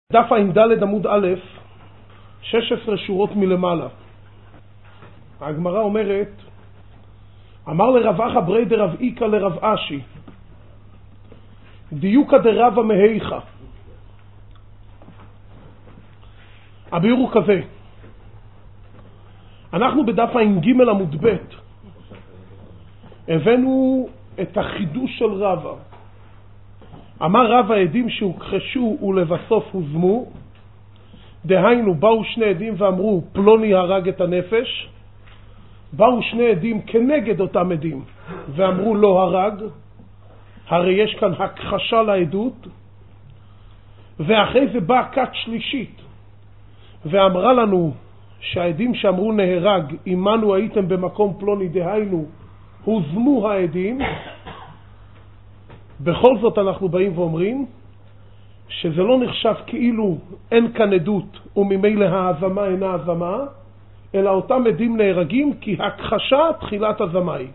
דף ע"ד עמוד א', 16 שורות מלמעלה. הגמרא אומרת, אמר לרב אחא ברי דרב איקא לרב אשי, דיוקא דרבא מהיכא. הביאור הוא כזה, אנחנו בדף ע"ג עמוד ב' הבאנו את החידוש של רבא. אמר רבא עדים שהוכחשו ולבסוף הוזמו, דהיינו באו שני עדים ואמרו פלוני הרג את הנפש, באו שני עדים כנגד אותם עדים ואמרו לא הרג, הרי יש כאן הכחשה לעדות, ואחרי זה באה כת שלישית ואמרה לנו שהעדים שאמרו נהרג עמנו הייתם במקום פלוני, דהיינו הוזמו העדים. בכל זאת אנחנו באים ואומרים שזה לא נחשב כאילו אין כאן עדות וממילא ההזמה אינה הזמה, אלא אותם עדים נהרגים כי הכחשה תחילת הזמה היא.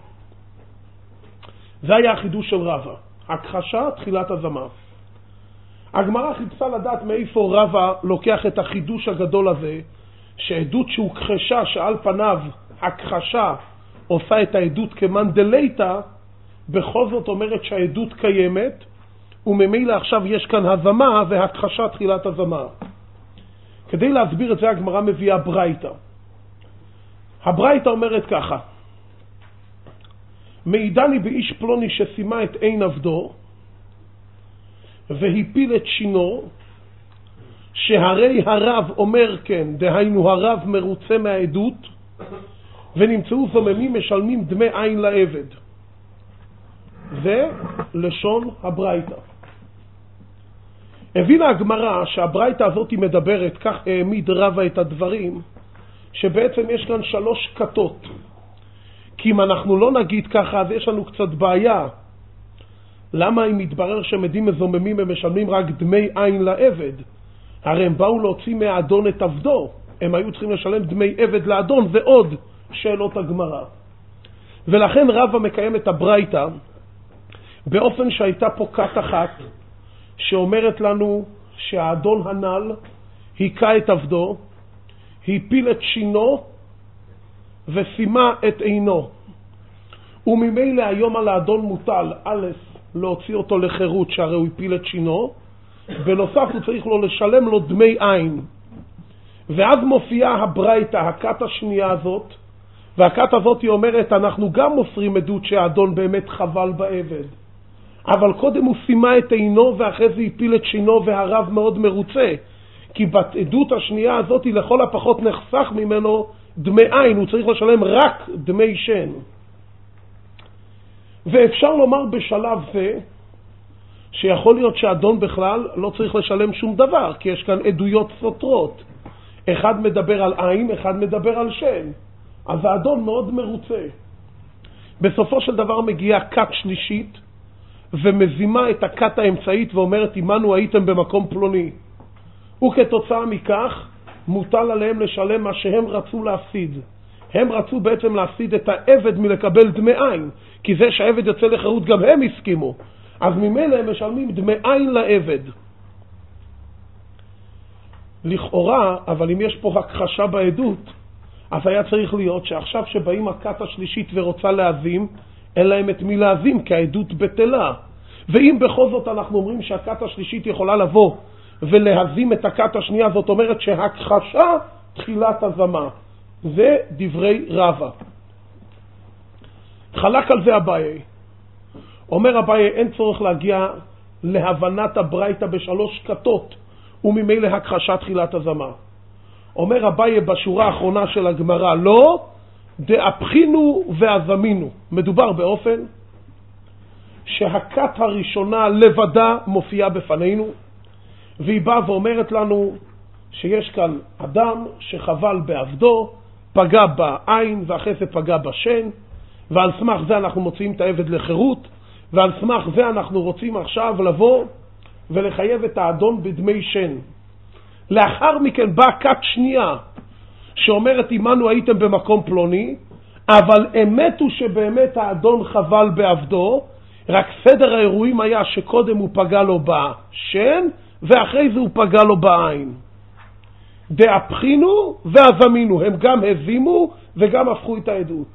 זה היה החידוש של רבא, הכחשה תחילת הזמה. הגמרא חיפשה לדעת מאיפה רבא לוקח את החידוש הגדול הזה, שעדות שהוכחשה, שעל פניו הכחשה עושה את העדות כמאן דלייתא, בכל זאת אומרת שהעדות קיימת, וממילא עכשיו יש כאן הזמה והכחשה תחילת הזמה. כדי להסביר את זה הגמרא מביאה ברייתא. הברייתא אומרת ככה, מעידני באיש פלוני ששימה את עין עבדו והפיל את שינו, שהרי הרב אומר כן, דהיינו הרב מרוצה מהעדות, ונמצאו זוממים משלמים דמי עין לעבד. זה לשון הברייתא. הבינה הגמרא שהברייתא הזאת מדברת, כך העמיד רבא את הדברים, שבעצם יש כאן שלוש כתות. כי אם אנחנו לא נגיד ככה, אז יש לנו קצת בעיה. למה אם מתברר שמדים מזוממים הם משלמים רק דמי עין לעבד? הרי הם באו להוציא מהאדון את עבדו, הם היו צריכים לשלם דמי עבד לאדון, ועוד שאלות הגמרא. ולכן רבא מקיים את הברייתא באופן שהייתה פה כת אחת שאומרת לנו שהאדון הנ"ל היכה את עבדו, הפיל את שינו ושימה את עינו, וממילא היום על האדון מוטל א' להוציא אותו לחירות שהרי הוא הפיל את שינו, בנוסף הוא צריך לו לשלם לו דמי עין. ואז מופיעה הברייתא, הכת השנייה הזאת, והכת הזאת היא אומרת אנחנו גם מוסרים עדות שהאדון באמת חבל בעבד, אבל קודם הוא שימה את עינו ואחרי זה הפיל את שינו והרב מאוד מרוצה, כי בעדות השנייה הזאת היא לכל הפחות נחסך ממנו דמי עין, הוא צריך לשלם רק דמי שן. ואפשר לומר בשלב זה שיכול להיות שהאדון בכלל לא צריך לשלם שום דבר, כי יש כאן עדויות סותרות, אחד מדבר על עין, אחד מדבר על שן, אז האדון מאוד מרוצה. בסופו של דבר מגיעה כת שלישית ומזימה את הכת האמצעית ואומרת עמנו הייתם במקום פלוני, וכתוצאה מכך מוטל עליהם לשלם מה שהם רצו להפסיד. הם רצו בעצם להפסיד את העבד מלקבל דמי עין, כי זה שהעבד יוצא לחירות גם הם הסכימו, אז ממילא הם משלמים דמי עין לעבד. לכאורה, אבל אם יש פה הכחשה בעדות, אז היה צריך להיות שעכשיו שבאים הכת השלישית ורוצה להזים, אין להם את מי להזים, כי העדות בטלה. ואם בכל זאת אנחנו אומרים שהכת השלישית יכולה לבוא ולהזים את הכת השנייה, זאת אומרת שהכחשה תחילת הזמה. זה דברי רבא. חלק על זה אביי. אומר אביי אין צורך להגיע להבנת הברייתא בשלוש כתות, וממילא הכחשה תחילת הזמה. אומר אביי בשורה האחרונה של הגמרא, לא דאפחינו והזמינו. מדובר באופן שהכת הראשונה לבדה מופיעה בפנינו, והיא באה ואומרת לנו שיש כאן אדם שחבל בעבדו, פגע בעין ואחרי זה פגע בשן, ועל סמך זה אנחנו מוציאים את העבד לחירות, ועל סמך זה אנחנו רוצים עכשיו לבוא ולחייב את האדון בדמי שן. לאחר מכן באה כת שנייה שאומרת עמנו הייתם במקום פלוני, אבל אמת הוא שבאמת האדון חבל בעבדו, רק סדר האירועים היה שקודם הוא פגע לו בשן ואחרי זה הוא פגע לו בעין. דאפחינו ואזמינו, הם גם הזימו וגם הפכו את העדות.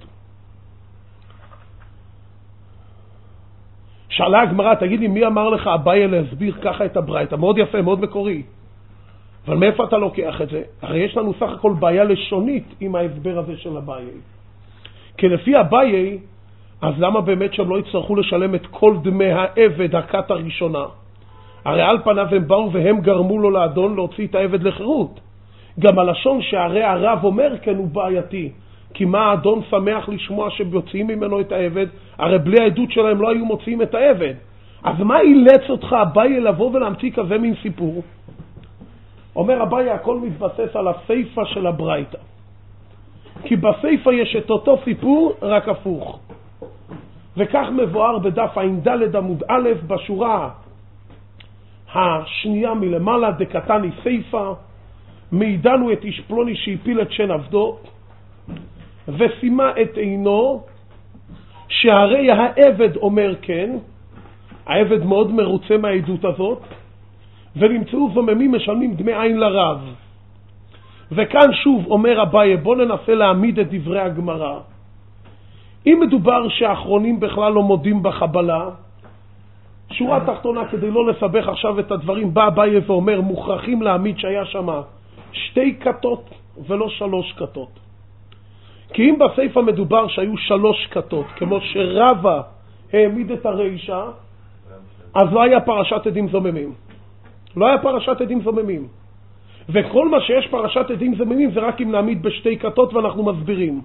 שאלה הגמרא, תגיד לי, מי אמר לך אביי להסביר ככה את הברייתא? מאוד יפה, מאוד מקורי. אבל מאיפה אתה לוקח את זה? הרי יש לנו סך הכל בעיה לשונית עם ההסבר הזה של אביי. כי לפי אביי, אז למה באמת שהם לא יצטרכו לשלם את כל דמי העבד הכת הראשונה? הרי על פניו הם באו והם גרמו לו לאדון להוציא את העבד לחירות. גם הלשון שהרי הרב אומר כן הוא בעייתי. כי מה האדון שמח לשמוע שיוצאים ממנו את העבד? הרי בלי העדות שלהם לא היו מוציאים את העבד. אז מה אילץ אותך אביי לבוא ולהמציא כזה מין סיפור? אומר אביי, הכל מתבסס על הסייפה של הברייתא. כי בסייפה יש את אותו סיפור, רק הפוך. וכך מבואר בדף ע"ד עמוד א' בשורה השנייה מלמעלה, דקתני סייפה, מעידנו את איש פלוני שהפיל את שן עבדו, ושימה את עינו, שהרי העבד אומר כן, העבד מאוד מרוצה מהעדות הזאת, ונמצאו זוממים משלמים דמי עין לרב. וכאן שוב אומר אביי, בוא ננסה להעמיד את דברי הגמרא. אם מדובר שהאחרונים בכלל לא מודים בחבלה, שורה תחתונה, כדי לא לסבך עכשיו את הדברים, בא אביי ואומר, מוכרחים להעמיד שהיה שם 2 כתות ולא 3 כתות. כי אם בסייפה מדובר שהיו 3 כתות, כמו שרבא העמיד את הרישה, אז לא היה פרשת עדים זוממים. לא היה פרשת עדים זוממים. וכל מה שיש פרשת עדים זוממים זה רק אם נעמיד ב2 כתות, ואנחנו מסבירים.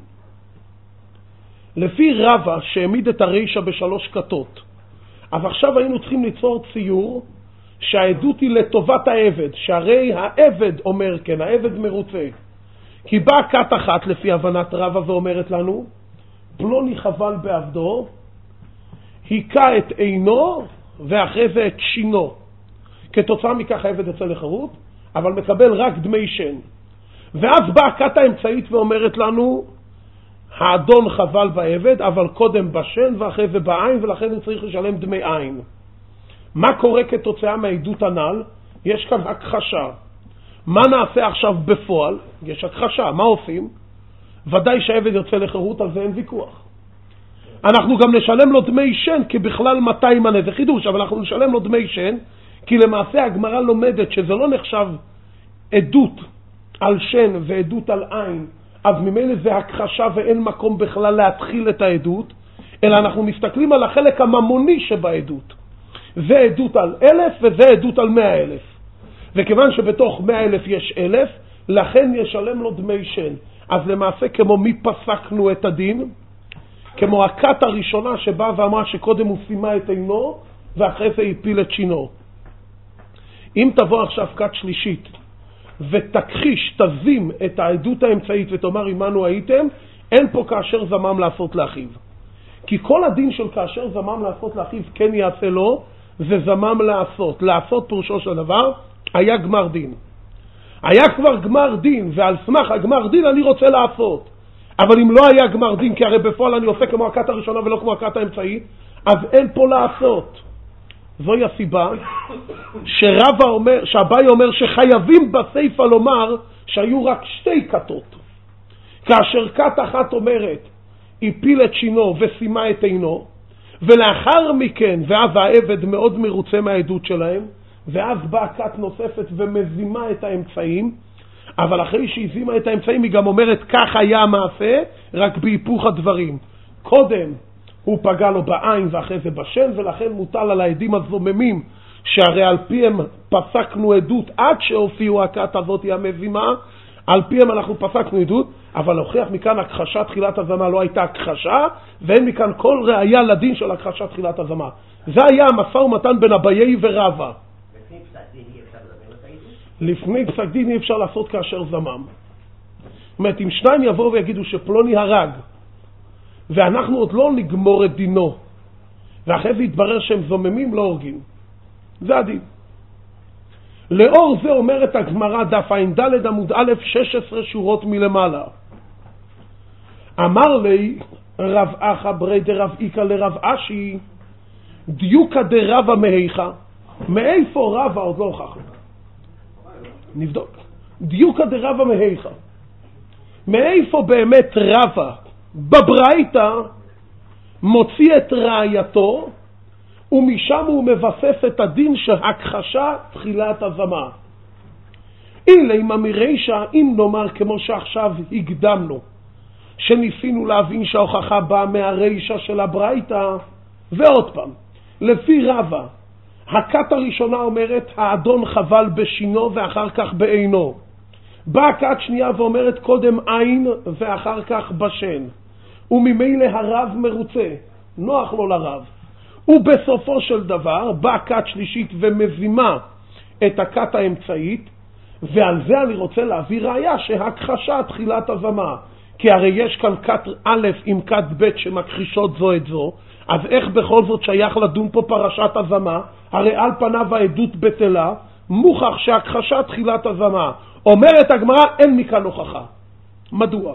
לפי רבא שהעמיד את הרישה ב3 כתות, אז עכשיו היינו צריכים ליצור ציור שהעדות היא לטובת העבד, שהרי העבד אומר כן, העבד מרוצה. כי באה כת אחת לפי הבנת רבא ואומרת לנו, פלוני חבל בעבדו, היכה את עינו ואחרי זה את שינו. כתוצאה מכך העבד יוצא לחירות, אבל מקבל רק דמי שן. ואז באה כת האמצעית ואומרת לנו, האדון חבל בעבד, אבל קודם בשן ואחרי זה בעין, ולכן הוא צריך לשלם דמי עין. מה קורה כתוצאה מהעדות הנ"ל? יש כאן הכחשה. מה נעשה עכשיו בפועל? יש הכחשה. מה עושים? ודאי שהעבד יוצא לחירות, על זה אין ויכוח. אנחנו גם נשלם לו דמי שן, כי בכלל 200 מנה, זה חידוש, אבל אנחנו נשלם לו דמי שן, כי למעשה הגמרא לומדת שזה לא נחשב עדות על שן ועדות על עין, אז ממילא זה הכחשה ואין מקום בכלל להתחיל את העדות, אלא אנחנו מסתכלים על החלק הממוני שבעדות. זה עדות על 1,000 וזה עדות על 100,000. וכיוון שבתוך 100,000 יש 1,000, לכן ישלם לו דמי שן. אז למעשה כמו מי פסקנו את הדין? כמו הכת הראשונה שבאה ואמרה שקודם הוא שימה את עינו ואחרי זה הפיל את שינו. אם תבוא עכשיו כת שלישית ותכחיש, תזים את העדות האמצעית ותאמר עמנו הייתם, אין פה כאשר זמם לעשות לאחיו. כי כל הדין של כאשר זמם לעשות לאחיו כן יעשה לו, זה זמם לעשות. לעשות פירושו של דבר, היה גמר דין. היה כבר גמר דין, ועל סמך הגמר דין אני רוצה לעשות. אבל אם לא היה גמר דין, כי הרי בפועל אני עושה כמו הכת הראשונה ולא כמו הכת האמצעית, אז אין פה לעשות. זוהי הסיבה שאביי אומר שחייבים בסייפה לומר שהיו רק 2 כתות. כאשר כת אחת אומרת, הפיל את שינו ושימה את עינו, ולאחר מכן, ואז העבד מאוד מרוצה מהעדות שלהם, ואז באה כת נוספת ומזימה את האמצעים, אבל אחרי שהזימה את האמצעים היא גם אומרת, כך היה המעשה, רק בהיפוך הדברים. קודם הוא פגע לו בעין ואחרי זה בשן, ולכן מוטל על העדים הזוממים, שהרי על פיהם פסקנו עדות עד שהופיעו הכת הזאת המזימה, על פיהם אנחנו פסקנו עדות, אבל להוכיח מכאן הכחשה תחילת הזמה לא הייתה הכחשה, ואין מכאן כל ראיה לדין של הכחשה תחילת הזמה. זה היה המשא ומתן בין אביי ורבא. לפני פסק דין אי אפשר לעשות כאשר זמם. זאת אומרת, אם 2 יבואו ויגידו שפלוני הרג, ואנחנו עוד לא נגמור את דינו, ואחרי זה יתברר שהם זוממים, לא הורגים. זה הדין. לאור זה אומרת הגמרא דף ע"ד עמוד א' 16 שורות מלמעלה. אמר לי רב אחא ברי דרב איקא לרב אשי, דיוקא דרבא מהיכא. מאיפה רבה עוד לא הוכחנו? נבדוק. דיוקא דרבה מהיכא. מאיפה באמת רבה בברייתא מוציא את ראייתו, ומשם הוא מבסס את הדין שהכחשה תחילת הזמה. אילי מרישא, אם נאמר כמו שעכשיו הקדמנו, שניסינו להבין שההוכחה באה מהרישא של הברייתא, ועוד פעם, לפי רבה, הכת הראשונה אומרת האדון חבל בשינו ואחר כך בעינו. באה הכת שנייה ואומרת קודם עין ואחר כך בשן. וממילא הרב מרוצה, נוח לו לרב. ובסופו של דבר באה הכת שלישית ומזימה את הכת האמצעית, ועל זה אני רוצה להביא ראיה שהכחשה תחילת הזמה. כי הרי יש כאן כת א' עם כת ב' שמכחישות זו את זו, אז איך בכל זאת שייך לדון פה פרשת הזמה? הרי על פניו העדות בטלה, מוכח שהכחשה תחילת הזמה. אומרת הגמרא, אין מכאן הוכחה. מדוע?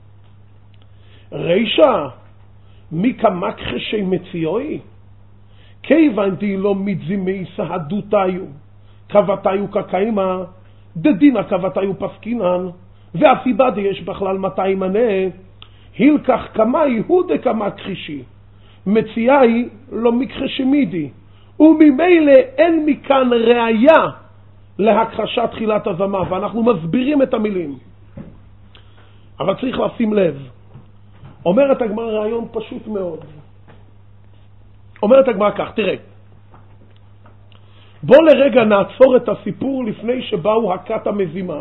רישא, מי כמכחשי מציאוי? כיוון דאילו מזימי סהדותיו, כבתיו כקיימה, דדינא כבתיו פסקינן, והסיבה יש בכלל מתי מנה, הילקח כמאי הוא דכמכחישי, מציאי לא מכחשי מידי, וממילא אין מכאן ראיה להכחשת תחילת הזמה, ואנחנו מסבירים את המילים. אבל צריך לשים לב, אומרת הגמרא רעיון פשוט מאוד. אומרת הגמרא כך, תראה, בוא לרגע נעצור את הסיפור לפני שבאו הכת המזימה.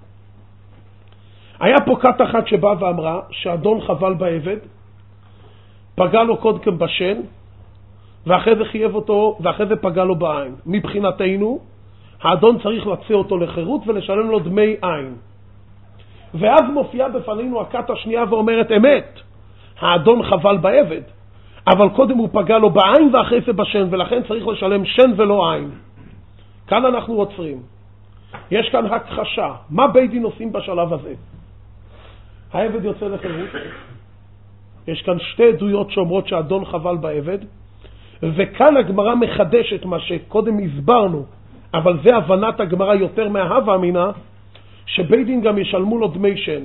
היה פה כת אחת שבאה ואמרה שאדון חבל בעבד, פגע לו קודם בשן, ואחרי זה חייב אותו, ואחרי זה פגע לו בעין. מבחינתנו, האדון צריך לצא אותו לחירות ולשלם לו דמי עין. ואז מופיעה בפנינו הכת השנייה ואומרת אמת, האדון חבל בעבד, אבל קודם הוא פגע לו בעין ואחרי זה בשן, ולכן צריך לשלם שן ולא עין. כאן אנחנו עוצרים. יש כאן הכחשה. מה בית דין עושים בשלב הזה? העבד יוצא לחירות. יש כאן שתי עדויות שאומרות שהאדון חבל בעבד, וכאן הגמרא מחדשת מה שקודם הסברנו, אבל זה הבנת הגמרא יותר מההווה אמינה, שבית דין גם ישלמו לו דמי שן.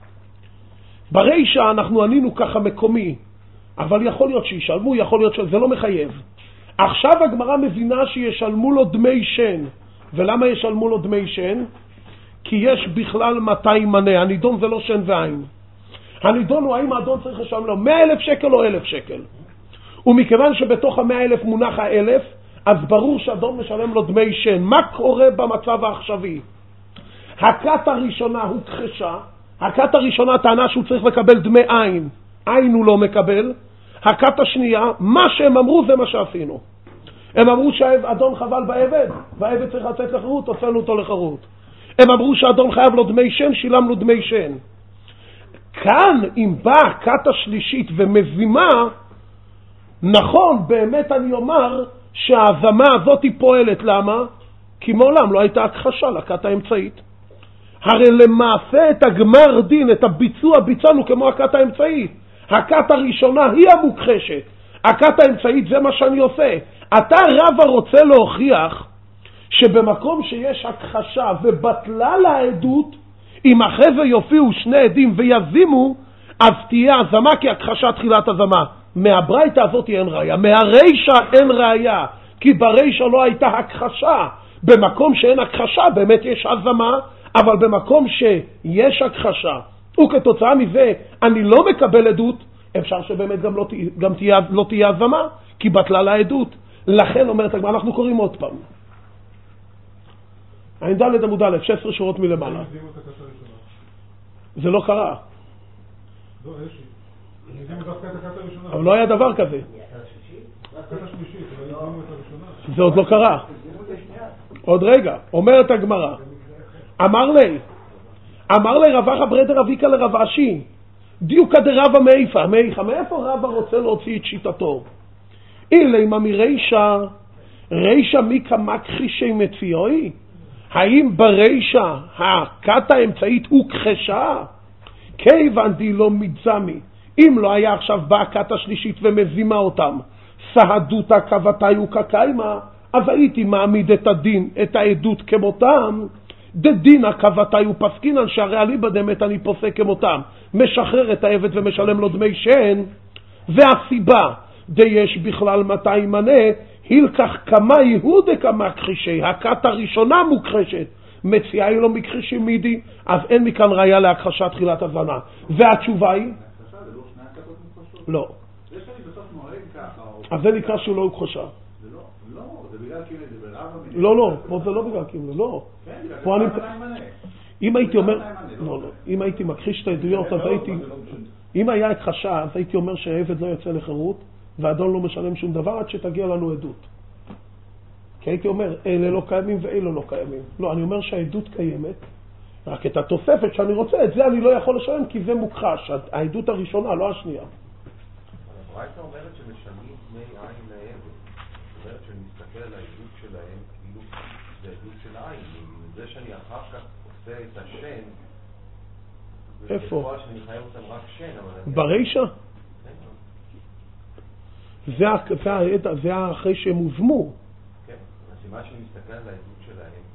ברישא אנחנו ענינו ככה מקומי, אבל יכול להיות שישלמו, יכול להיות שזה לא מחייב. עכשיו הגמרא מבינה שישלמו לו דמי שן. ולמה ישלמו לו דמי שן? כי יש בכלל מתי מנה. הנידון זה לא שן ועין. הנידון הוא האם האדון צריך לשלם לו 100,000 שקל או 1,000 שקל. ומכיוון שבתוך 100,000 מונח 1,000, אז ברור שאדון משלם לו דמי שן. מה קורה במצב העכשווי? הכת הראשונה הוא כחשה. הכת הראשונה טענה שהוא צריך לקבל דמי עין. עין הוא לא מקבל. הכת השנייה, מה שהם אמרו זה מה שעשינו. הם אמרו שהאדון חבל בעבד, והעבד צריך לצאת לחירות, הוצאנו אותו לחירות. הם אמרו שהאדון חייב לו דמי שן, שילמנו דמי שן. כאן, אם באה הכת השלישית ומזימה, נכון, באמת אני אומר שההזמה הזאת היא פועלת. למה? כי מעולם לא הייתה הכחשה לכת האמצעית. הרי למעשה את הגמר דין, את הביצוע, ביצענו כמו הכת האמצעית. הכת הראשונה היא המוכחשת. הכת האמצעית זה מה שאני עושה. אתה רב רוצה להוכיח שבמקום שיש הכחשה ובטלה לעדות, אם אחרי זה יופיעו שני עדים ויזימו, אז תהיה הזמה, כי הכחשה תחילת הזמה. מהברייתא הזאת אין ראיה, מהרישא אין ראיה, כי ברישא לא הייתה הכחשה. במקום שאין הכחשה באמת יש הזמה, אבל במקום שיש הכחשה וכתוצאה מזה אני לא מקבל עדות, אפשר שבאמת גם לא תהיה הזמה, כי בטלה לעדות. לכן אומרת הגמרא, אנחנו קוראים עוד פעם. ע"ד עמוד א', 16 שורות מלמעלה. זה לא קרה. אבל לא היה דבר כזה. זה עוד לא קרה. עוד רגע, אומרת הגמרא, אמר לי רבחה ברדר אביקה לרב אשי, דיוקא דרבא מאיפה? מאיפה רבא רוצה להוציא את שיטתו? אילי מרישא, רישא מי כמכחישי מציאוי? האם ברישא הכת האמצעית הוא כחשה? כיוון דאילו מזימי, אם לא היה עכשיו באה הכת השלישית ומזימה אותם, סהדותא כבתיו כקיימה, אז הייתי מעמיד את הדין, את העדות כמותם, דדינא קבעתי ופסקינן שהרי אליבא דמת אני פוסק כמותם, משחרר את העבד ומשלם לו דמי שן, והסיבה יש בכלל מתי מנה, הילקח כמה יהודה כמה כחישי, הכת הראשונה מוכחשת, מציעה היא לא מכחישים מידי, אז אין מכאן ראיה להכחשת תחילת הזנה. והתשובה היא? לא. אז זה נקרא שהוא לא הוכחשה. זה בגלל קימלה, זה ברב לא, לא, פה זה לא בגלל קימלה, לא. פה אני... אם הייתי אומר... לא, לא. אם הייתי מכחיש את העדויות, אז הייתי... אם היה הכחשה, אז הייתי אומר שהעבד לא יוצא לחירות, והאדון לא משלם שום דבר עד שתגיע לנו עדות. כי הייתי אומר, אלה לא קיימים ואלה לא קיימים. לא, אני אומר שהעדות קיימת, רק את התוספת שאני רוצה, את זה אני לא יכול לשלם, כי זה מוכחש. העדות הראשונה, לא השנייה. הברייתא אומרת שמשלמים דמי עין לעבד. זאת אומרת שנסתכל על העדות שלהם, כאילו זה עדות של עין. זה שאני אחר כך עושה את השן, איפה? בפועל שאני חייב אותם רק שן, אבל... ברישה? זה אחרי שהם הוזמו. כן, אז מה שאני מסתכל על העדות שלהם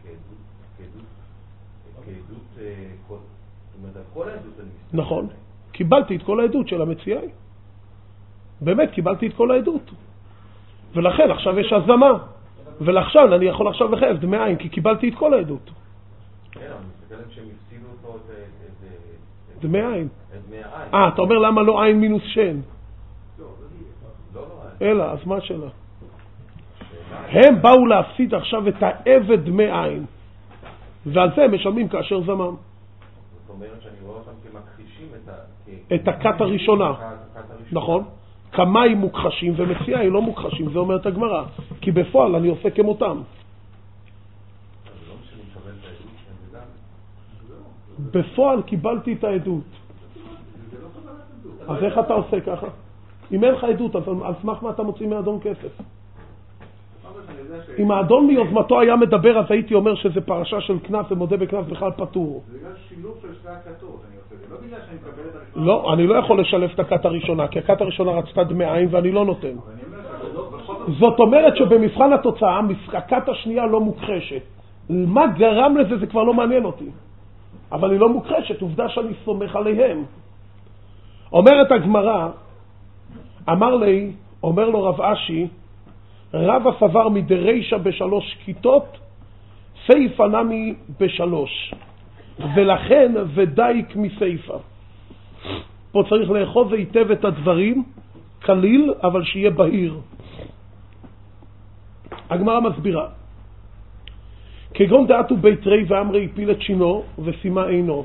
כעדות, זאת אומרת, על כל העדות אני מסתכל. נכון, קיבלתי את כל העדות של המציאי. באמת, קיבלתי את כל העדות. ולכן עכשיו יש הזמה. ולכן אני יכול עכשיו לחייב דמי עין, כי קיבלתי את כל העדות. כן, אני מסתכל עליהם שהם הפסידו אותו את דמי עין. דמי העין. אתה אומר למה לא עין מינוס שן? לא, אלא, אז מה שלה? הם באו להפסיד עכשיו את העבד דמי עין. ועל זה הם משלמים כאשר זמם. זאת אומרת שאני רואה אותם כמכחישים את הכת הראשונה. נכון. כמיים מוכחשים ומציאי לא מוכחשים, זה אומרת הגמרא. כי בפועל אני עושה כמותם. בפועל קיבלתי את העדות. אז איך אתה עושה ככה? אם אין לך עדות, אז על סמך מה אתה מוציא מהאדון כסף? אם האדון מיוזמתו היה מדבר, אז הייתי אומר שזה פרשה של כנף ומודה בכנף בכלל פטור. זה בגלל שילוב של שתי הכתות, אני עושה. זה לא בגלל שאני מקבל את הראשונה. לא, אני לא יכול לשלב את הכת הראשונה, כי הכת הראשונה רצתה דמי עין ואני לא נותן. זאת אומרת שבמבחן התוצאה, הכת השנייה לא מוכחשת. מה גרם לזה זה כבר לא מעניין אותי. אבל היא לא מוכחשת, עובדה שאני סומך עליהם. אומרת הגמרא, אומר לו רב אשי, רב הסבר מדרישה בשלוש כיתות, סייפה נמי בשלוש, ולכן ודייק מסייפה. פה צריך לאחוז היטב את הדברים, קליל, אבל שיהיה בהיר. הגמרא מסבירה, כגון דעתו בית רי ואמרי הפיל את שינו ושימה עינו,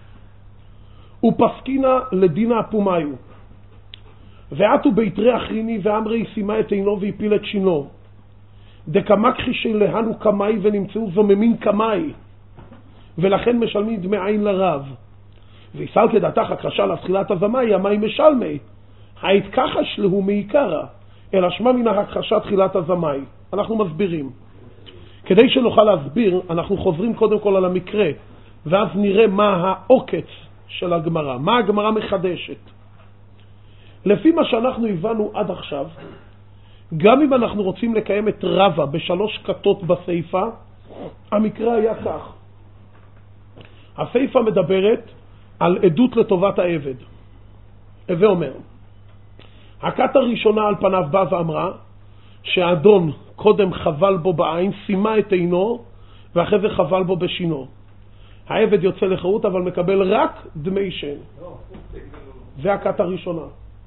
ופסקינה לדינה אפומיו, ועתו בית רי אחריני ואמרי שימה את עינו והפיל את שינו, דקמקחי שלהנו קמאי ונמצאו זוממין קמאי, ולכן משלמים דמי עין לרב. ויסל כדעתך הכחשה לתחילת הזמאי, המים משלמי, ההתכחש לו מעיקרה, אלא שמה מן ההכחשה תחילת הזמאי. אנחנו מסבירים. כדי שנוכל להסביר, אנחנו חוזרים קודם כל על המקרה, ואז נראה מה העוקץ של הגמרא, מה הגמרא מחדשת. לפי מה שאנחנו הבנו עד עכשיו, גם אם אנחנו רוצים לקיים את רבא בשלוש כתות בסייפה, המקרה היה כך. הסייפה מדברת על עדות לטובת העבד. הווה אומר, הכת הראשונה על פניו באה ואמרה, שהאדון קודם חבל בו בעין, שימה את עינו, ואחרי זה חבל בו בשינו. העבד יוצא לחירות אבל מקבל רק דמי שן. זה הכת הראשונה.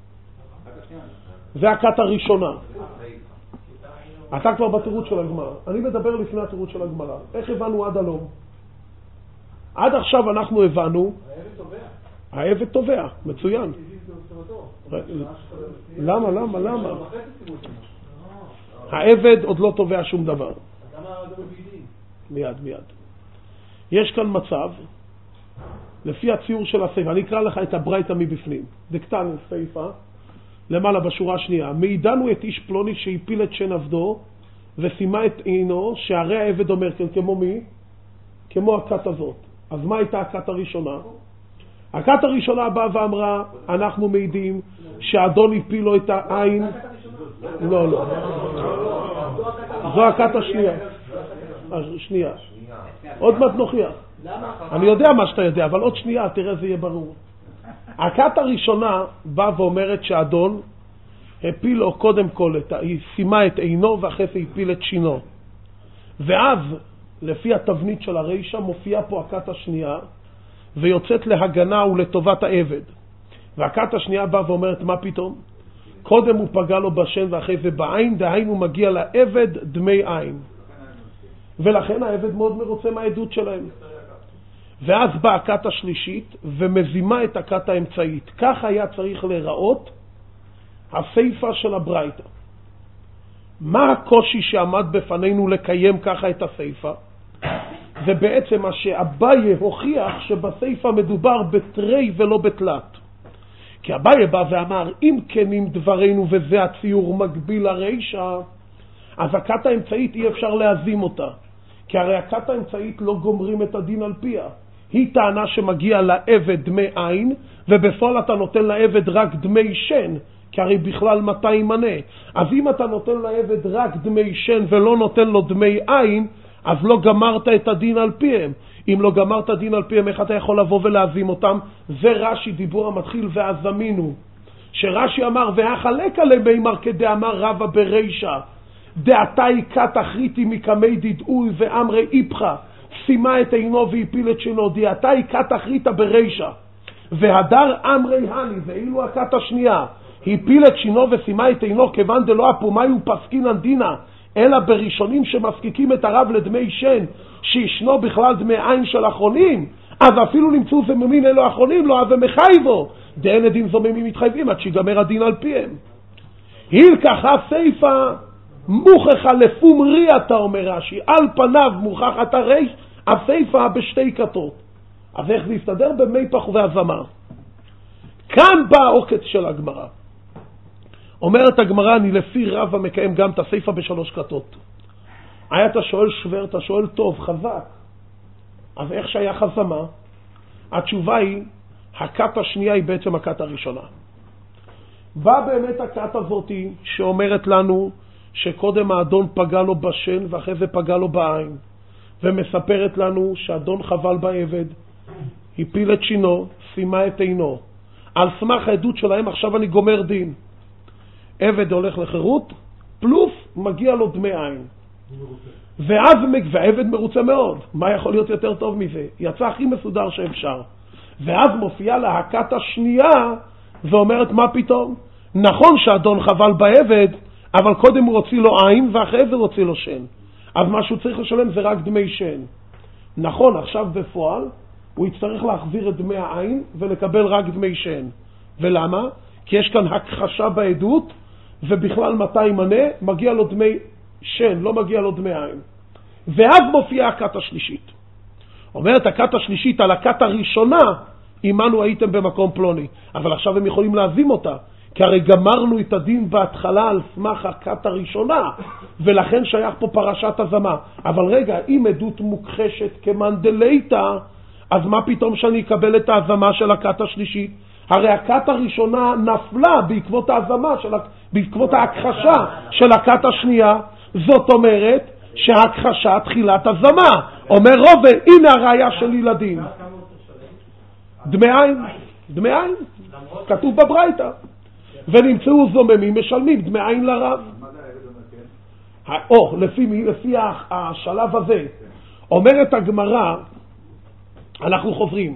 זה הכת הראשונה. אתה כבר בתירוץ של הגמרא. אני מדבר לפני התירוץ של הגמרא. איך הבנו עד הלום? עד עכשיו אנחנו הבנו... העבד תובע, מצוין. למה? העבד עוד לא תובע שום דבר. מיד. יש כאן מצב, לפי הציור של הסייפה, אני אקרא לך את הברייתא מבפנים. דקטן סייפה, למעלה בשורה השנייה. מעידנו את איש פלוני שהפיל את שן עבדו, ושימה את עינו, שהרי העבד אומר, כן, כמו מי? כמו הכת הזאת. אז מה הייתה הכת הראשונה? הכת הראשונה באה ואמרה, אנחנו מעידים שהאדון הפיל לו את העין. לא. זו הכת השנייה. שנייה. עוד מעט נוכיח. אני יודע מה שאתה יודע, אבל עוד שנייה, תראה, זה יהיה ברור. הכת הראשונה באה ואומרת שאדון הפיל לו קודם כל, היא שימה את עינו ואחרי זה הפיל את שינו. ואז, לפי התבנית של הרישה, מופיעה פה הכת השנייה, ויוצאת להגנה ולטובת העבד. והכת השנייה באה ואומרת, מה פתאום? קודם הוא פגע לו בשן ואחרי זה בעין, דהיינו הוא מגיע לעבד דמי עין. ולכן העבד מאוד מרוצה מהעדות שלהם. ואז באה הכת השלישית ומזימה את הכת האמצעית. כך היה צריך להיראות הסייפה של הברייתא. מה הקושי שעמד בפנינו לקיים ככה את הסייפה? זה בעצם מה שאביי הוכיח שבסייפה מדובר בתרי ולא בתלת. כי אביי בא ואמר, אם כנים דברינו וזה הציור מקביל לרישה, אז הכת האמצעית אי אפשר להזים אותה. כי הרי הכת האמצעית לא גומרים את הדין על פיה. היא טענה שמגיע לעבד דמי עין, ובפועל אתה נותן לעבד רק דמי שן, כי הרי בכלל 200 מנה. אז אם אתה נותן לעבד רק דמי שן ולא נותן לו דמי עין, אז לא גמרת את הדין על פיהם. אם לא גמרת דין על פיהם, איך אתה יכול לבוא ולהזים אותם? זה רש"י דיבור המתחיל והזמינו. שרש"י אמר, והחלק עליהם בימר כדי אמר רבא ברישה, דעתי כת אחריתי מקמי דדעוי ואמרי איפכה, שימה את עינו והפיל את שינו, דעתי כת אחריתה ברישה. והדר אמרי הני, ואילו הכת השנייה, הפיל את שינו ושימה את עינו, כיוון דלא הפומאי ופסקינן דינה, אלא בראשונים שמפקיקים את הרב לדמי שן, שישנו בכלל דמי עין של אחרונים, אז אפילו נמצאו זממים אלו אחרונים, לא אז מחייבו, דאין עדים זוממים מתחייבים עד שיגמר הדין על פיהם. הילקחה סייפה מוכחה לפום ריאתה, אומר רש"י, על פניו מוכחת הסייפה בשתי כתות. אז איך זה יסתדר? במיפח והזמה. כאן בא העוקץ של הגמרא. אומרת הגמרא, אני לפי רבא מקיים גם את הסייפה בשלוש כתות. היה אתה שואל שוור, אתה שואל טוב, חזק. אז איך שייך הזמה? התשובה היא, הכת השנייה היא בעצם הכת הראשונה. באה באמת הכת הזאת שאומרת לנו שקודם האדון פגע לו בשן ואחרי זה פגע לו בעין. ומספרת לנו שאדון חבל בעבד, הפיל את שינו, שימה את עינו. על סמך העדות שלהם עכשיו אני גומר דין. עבד הולך לחירות, פלוס מגיע לו דמי עין. והעבד מרוצה מאוד. מה יכול להיות יותר טוב מזה? יצא הכי מסודר שאפשר. ואז מופיעה להכת השנייה ואומרת, מה פתאום? נכון שאדון חבל בעבד, אבל קודם הוא הוציא לו עין ואחרי זה הוא הוציא לו שן. אז מה שהוא צריך לשלם זה רק דמי שן. נכון, עכשיו בפועל הוא יצטרך להחזיר את דמי העין ולקבל רק דמי שן. ולמה? כי יש כאן הכחשה בעדות, ובכלל 200 מנה, מגיע לו דמי שן, לא מגיע לו דמי עין. ואז מופיעה הכת השלישית. אומרת הכת השלישית על הכת הראשונה, עמנו הייתם במקום פלוני. אבל עכשיו הם יכולים להזים אותה, כי הרי גמרנו את הדין בהתחלה על סמך הכת הראשונה, ולכן שייך פה פרשת הזמה. אבל רגע, אם עדות מוכחשת כמנדלייטה, אז מה פתאום שאני אקבל את ההזמה של הכת השלישית? הרי הכת הראשונה נפלה בעקבות ההזמה, בעקבות ההכחשה של הכת השנייה. זאת אומרת שההכחשה תחילת הזמה. אומר רובה, הנה הראיה של ילדים. דמי עין, דמי עין, כתוב בברייתא. ונמצאו זוממים, משלמים דמי עין לרב. לפי השלב הזה, אומרת הגמרא, אנחנו חוזרים.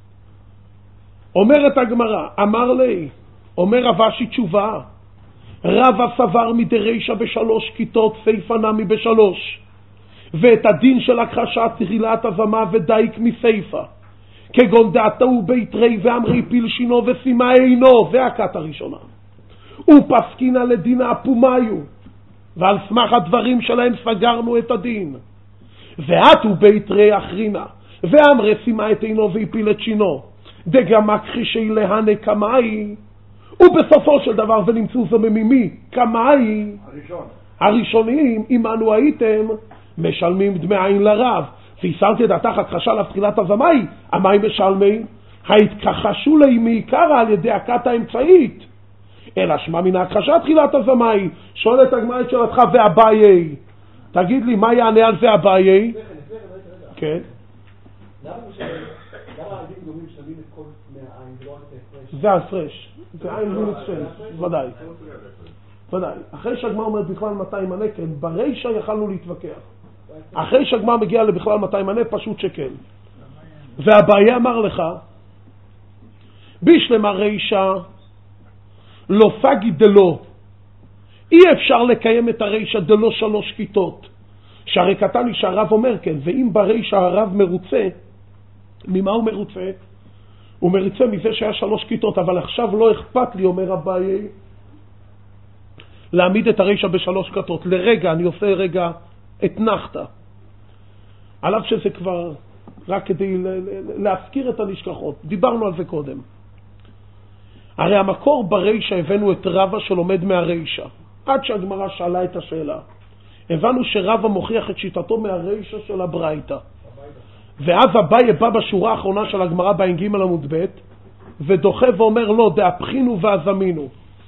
אומרת הגמרא, אמר לי, אומר רבשי תשובה, רבא סבר מדרישה בשלוש כיתות, סייפה נמי בשלוש, ואת הדין של הכחשת תחילת הזמה ודייק מסייפה, כגון דעתו בית רי ואמרי פיל שינו ושימה עינו, והכת הראשונה. ופסקינה לדין הפומאיו, ועל סמך הדברים שלהם סגרנו את הדין. ועתו בית רי אחרינה, ואמרי שימה את עינו והפיל את שינו, דגם הכחישי להנה כמאי, ובסופו של דבר ונמצאו זממימי כמאי, הראשונים, עמנו הייתם, משלמים דמי עין לרב. והסרתי את דעתך הכחשה לתחילת הזמאי, המים משלמים, ההתכחשו לי מעיקרה על ידי הכת האמצעית. אלא שמה מן ההכחשה תחילת הזמאי, שואלת הגמרא את שאלתך ואביי, תגיד לי, מה יענה על זה אביי? כן. למה העדים דומים שמים את כל מהעין ולא רק את ההפרש? זה ההפרש. זה עין מינוס שן, ודאי. ודאי. אחרי שהגמרא אומרת בכלל 200 מנה, כן, ברישא יכלנו להתווכח. אחרי שהגמרא מגיעה לבכלל 200 מנה, פשוט שכן. והבעיה אמר לך, בשלם הרישא לא פגי דלו. אי אפשר לקיים את הרישא דלו 3 כיתות. שהרי כתב לי שהרב אומר כן, ואם ברישא הרב מרוצה, ממה הוא מרוצה? הוא מרוצה מזה שהיה 3 כיתות, אבל עכשיו לא אכפת לי, אומר אביי, להעמיד את הרישא ב3 כיתות. לרגע, אני עושה רגע את נחתה. עליו שזה כבר רק כדי להזכיר את הנשכחות. דיברנו על זה קודם. הרי המקור ברישא הבאנו את רבא שלומד מהרישא. עד שהגמרא שאלה את השאלה. הבנו שרבא מוכיח את שיטתו מהרישא של הברייתא. ואז אביי בא בשורה האחרונה של הגמרא בע"ג עמוד ב' ודוחה ואומר לו, דהפכינו והזמינו.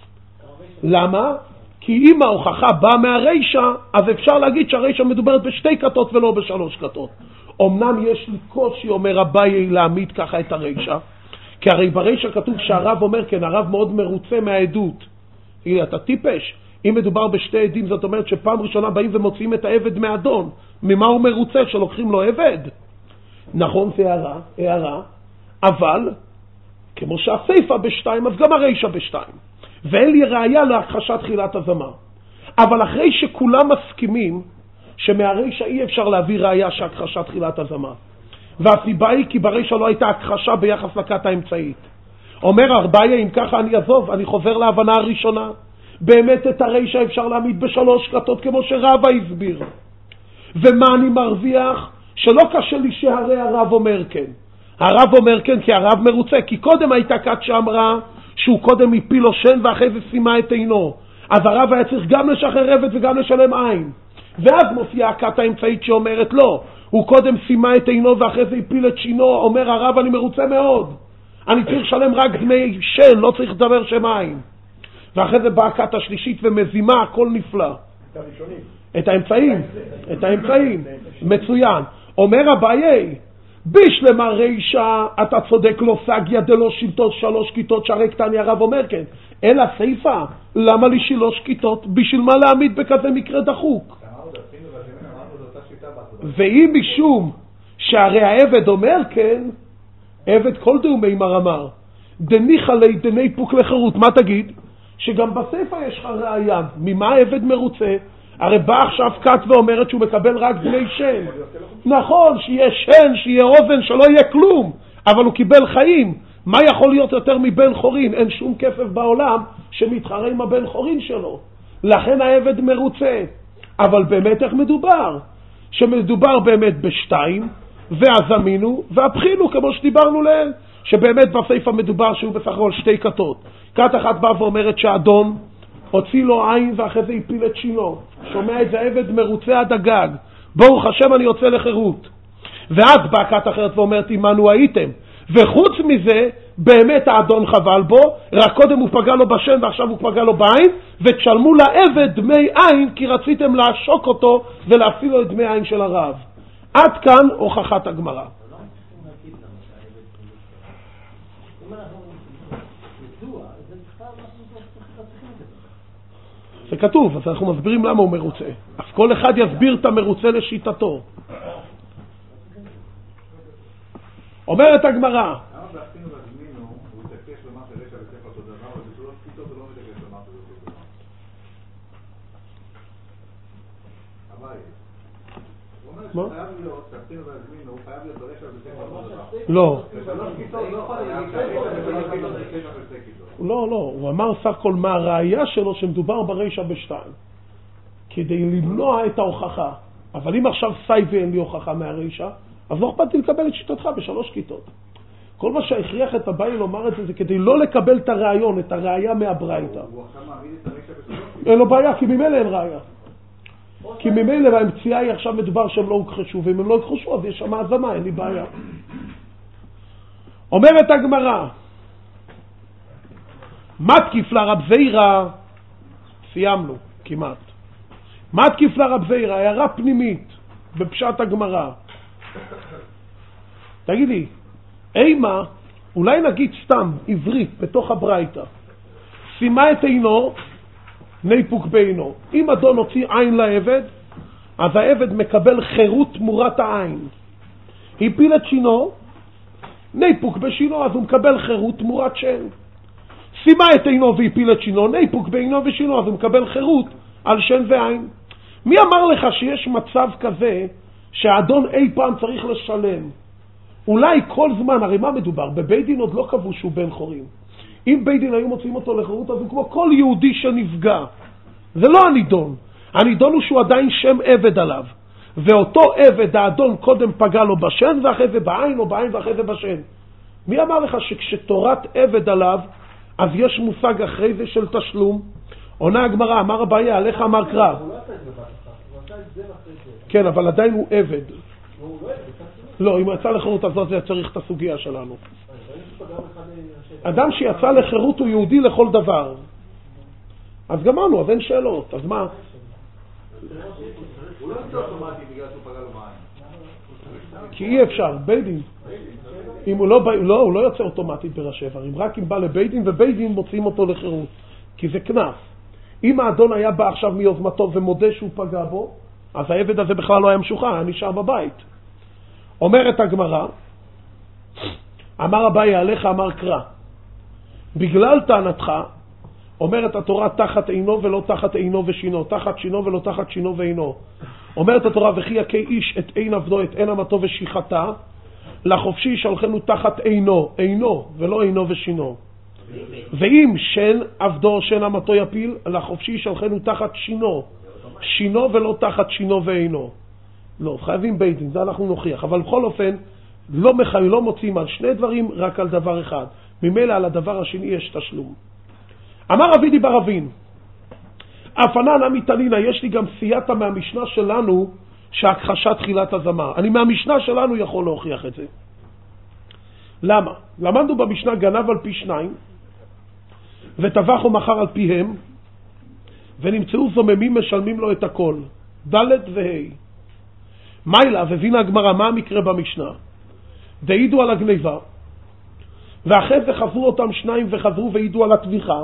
למה? כי אם ההוכחה באה מהרישא, אז אפשר להגיד שהרישא מדוברת ב2 כתות ולא ב3 כתות. אמנם יש לי קושי, אומר אביי, להעמיד ככה את הרישא, כי הרי ברישא כתוב שהרב אומר, כן, הרב מאוד מרוצה מהעדות. אתה טיפש. אם מדובר ב2 עדים, זאת אומרת שפעם ראשונה באים ומוציאים את העבד מהאדון. ממה הוא מרוצה? שלוקחים לו עבד? נכון, זה הערה, אבל כמו שהסיפא ב2, אז גם הרישא ב2. ואין לי ראיה להכחשת תחילת הזמר. אבל אחרי שכולם מסכימים שמהרישא אי אפשר להביא ראיה שהכחשת תחילת הזמר. והסיבה היא כי ברישא לא הייתה הכחשה ביחס לכת האמצעית. אומר אביי, אם ככה אני אעזוב, אני חוזר להבנה הראשונה. באמת את הרישא אפשר להעמיד ב3 כתות כמו שרבא הסביר. ומה אני מרוויח? שלא קשה לי שהרי הרב אומר כן. הרב אומר כן כי הרב מרוצה, כי קודם הייתה כת שאמרה שהוא קודם הפיל לו שן ואחרי זה שימה את עינו. אז הרב היה צריך גם לשחרר עבד וגם לשלם עין. ואז מופיעה הכת האמצעית שאומרת לא, הוא קודם שימה את עינו ואחרי זה הפיל את שינו. אומר הרב, אני מרוצה מאוד, אני צריך לשלם רק דמי שן, לא צריך לדבר שם עין. ואחרי זה באה הכת השלישית ומזימה, הכל נפלא. את האמצעים. מצוין. אומר אביי, בשלם הרישא אתה צודק, לא סגיה דלא שלטות 3 כיתות, שהרי קטני הרב אומר כן. אלא סיפא, למה לי 3 כיתות? בשביל מה להעמיד בכזה מקרה דחוק? ואם משום שהרי העבד אומר כן, עבד כל דאומי מר אמר, דניחא לי דני פוק לחירות. מה תגיד? שגם בסיפא יש לך ראיה. ממה העבד מרוצה? הרי בא עכשיו כת ואומרת שהוא מקבל רק דמי שן. נכון, שיהיה שן, שיהיה אוזן, שלא יהיה כלום, אבל הוא קיבל חיים. מה יכול להיות יותר מבן חורין? אין שום כסף בעולם שמתחרה עם הבן חורין שלו. לכן העבד מרוצה. אבל באמת איך מדובר? שמדובר באמת ב2 והזמינו והפכינו, כמו שדיברנו להם, שבאמת בסיפא מדובר שהוא בסך הכל 2 כתות. כת אחת באה ואומרת שהאדון הוציא לו עין ואחרי זה הפיל את שינו. שומע את זה עבד מרוצה עד הגג, ברוך השם אני יוצא לחירות. ואז באה כת אחרת ואומרת, עמנו הייתם. וחוץ מזה באמת האדון חבל בו, רק קודם הוא פגע לו בשן ועכשיו הוא פגע לו בעין, ותשלמו לעבד דמי עין כי רציתם לעשוק אותו ולהפעיל לו את דמי עין של הרב. עד כאן הוכחת הגמרא. זה כתוב, אז אנחנו מסבירים למה הוא מרוצה. אז כל אחד יסביר את המרוצה לשיטתו. אומרת הגמרא, למה בהכתינו והזמינו הוא מתעקש לומר שרישא וספר אותו דבר, אבל בשלוש כיתות הוא לא מתעקש לומר שזה אותו דבר? אביי, הוא אומר שחייב להיות, בהכתינו והזמינו, הוא חייב להיות ברישא וספר אותו דבר. לא. בשלוש כיתות לא יכול להיות. לא, הוא אמר סך כל מה הראייה שלו שמדובר ברישא ב2, כדי למנוע את ההוכחה. אבל אם עכשיו סי ואין לי הוכחה מהרישא, אז לא אכפת לי לקבל את שיטתך ב3 כיתות. כל מה שהכריח את אביי לומר את זה כדי לא לקבל את הרעיון, את הראייה מהברייתא. הוא עכשיו מעמיד את הרישא ב3 אין לו בעיה, כי ממילא אין ראייה. כי ממילא המציאה היא עכשיו מדובר שהם לא הוכחשו, ואם הם לא הוכחשו אז יש שם הזמה, אין לי בעיה. אומרת הגמרא, מתקיף לרב זירא, סיימנו כמעט. מה תקיף לרב זעירא? הערה פנימית בפשט הגמרא. תגידי, אימה, אולי נגיד סתם עברית בתוך הברייתא, שימה את עינו ניפוק בעינו. אם אדון הוציא עין לעבד, אז העבד מקבל חירות תמורת העין. הפיל את שינו, ניפוק בשינו, אז הוא מקבל חירות תמורת שן. שימה את עינו והפיל את שינו, ניפוק בעינו ושינו, אז הוא מקבל חירות על שן ועין. מי אמר לך שיש מצב כזה שהאדון אי פעם צריך לשלם? אולי כל זמן, הרי מה מדובר? בבית דין עוד לא קבעו שהוא בן חורים. אם בית דין היו מוצאים אותו לחירות, אז הוא כמו כל יהודי שנפגע. זה לא הנידון. הנידון הוא שהוא עדיין שם עבד עליו. ואותו עבד, האדון קודם פגע לו בשן, ואחרי זה בעין, או בעין ואחרי זה בשן. מי אמר לך שכשתורת עבד עליו, אז יש מושג אחרי זה של תשלום? עונה הגמרא, אמר אביי, עליך אמר קרא. כן, אבל עדיין הוא עבד. לא, אם הוא יצא לחירות הזאת זה צריך את הסוגיה שלנו. אדם שיצא לחירות הוא יהודי לכל דבר. אז גמרנו, אז אין שאלות. אז מה? הוא לא יוצא אוטומטי בגלל שהוא פגע לו בעין. כי אי אפשר, בית דין. אם הוא לא יוצא אוטומטית בראשי איברים, רק אם בא לבית דין, ובית דין מוצאים אותו לחירות. כי זה כנף. אם האדון היה בא עכשיו מיוזמתו ומודה שהוא פגע בו, אז העבד הזה בכלל לא היה משוחרר, היה נשאר בבית. אומרת הגמרא, אמר אביי עליך אמר קרא. בגלל טענתך, אומרת התורה תחת עינו ולא תחת עינו ושינו, תחת שינו ולא תחת שינו ועינו. אומרת התורה וכי יכה איש את עין עבדו את עין אמתו ושיחתה, לחופשי שלחנו תחת עינו ולא עינו ושינו. ואם שן עבדו שן אמתו יפיל, לחופשי שלחנו תחת שינו ולא תחת שינו ועינו. לא, חייבים בית דין, זה אנחנו נוכיח. אבל בכל אופן, לא מוצאים על שני דברים, רק על דבר אחד. ממילא על הדבר השני יש תשלום. אמר רבי בר אבין, אפנן אמיתלינה, יש לי גם סייעתא מהמשנה שלנו, שהכחשת תחילת הזמר. אני מהמשנה שלנו יכול להוכיח את זה. למה? למדנו במשנה גנב על פי 2, וטבח ומחר על פיהם, ונמצאו זוממים משלמים לו את הכל. ד' וה'. מיילה, והבינה הגמרא, מה המקרה במשנה? דעידו על הגניבה, ואחרי זה חזרו אותם 2 וחזרו והעידו על הטביחה,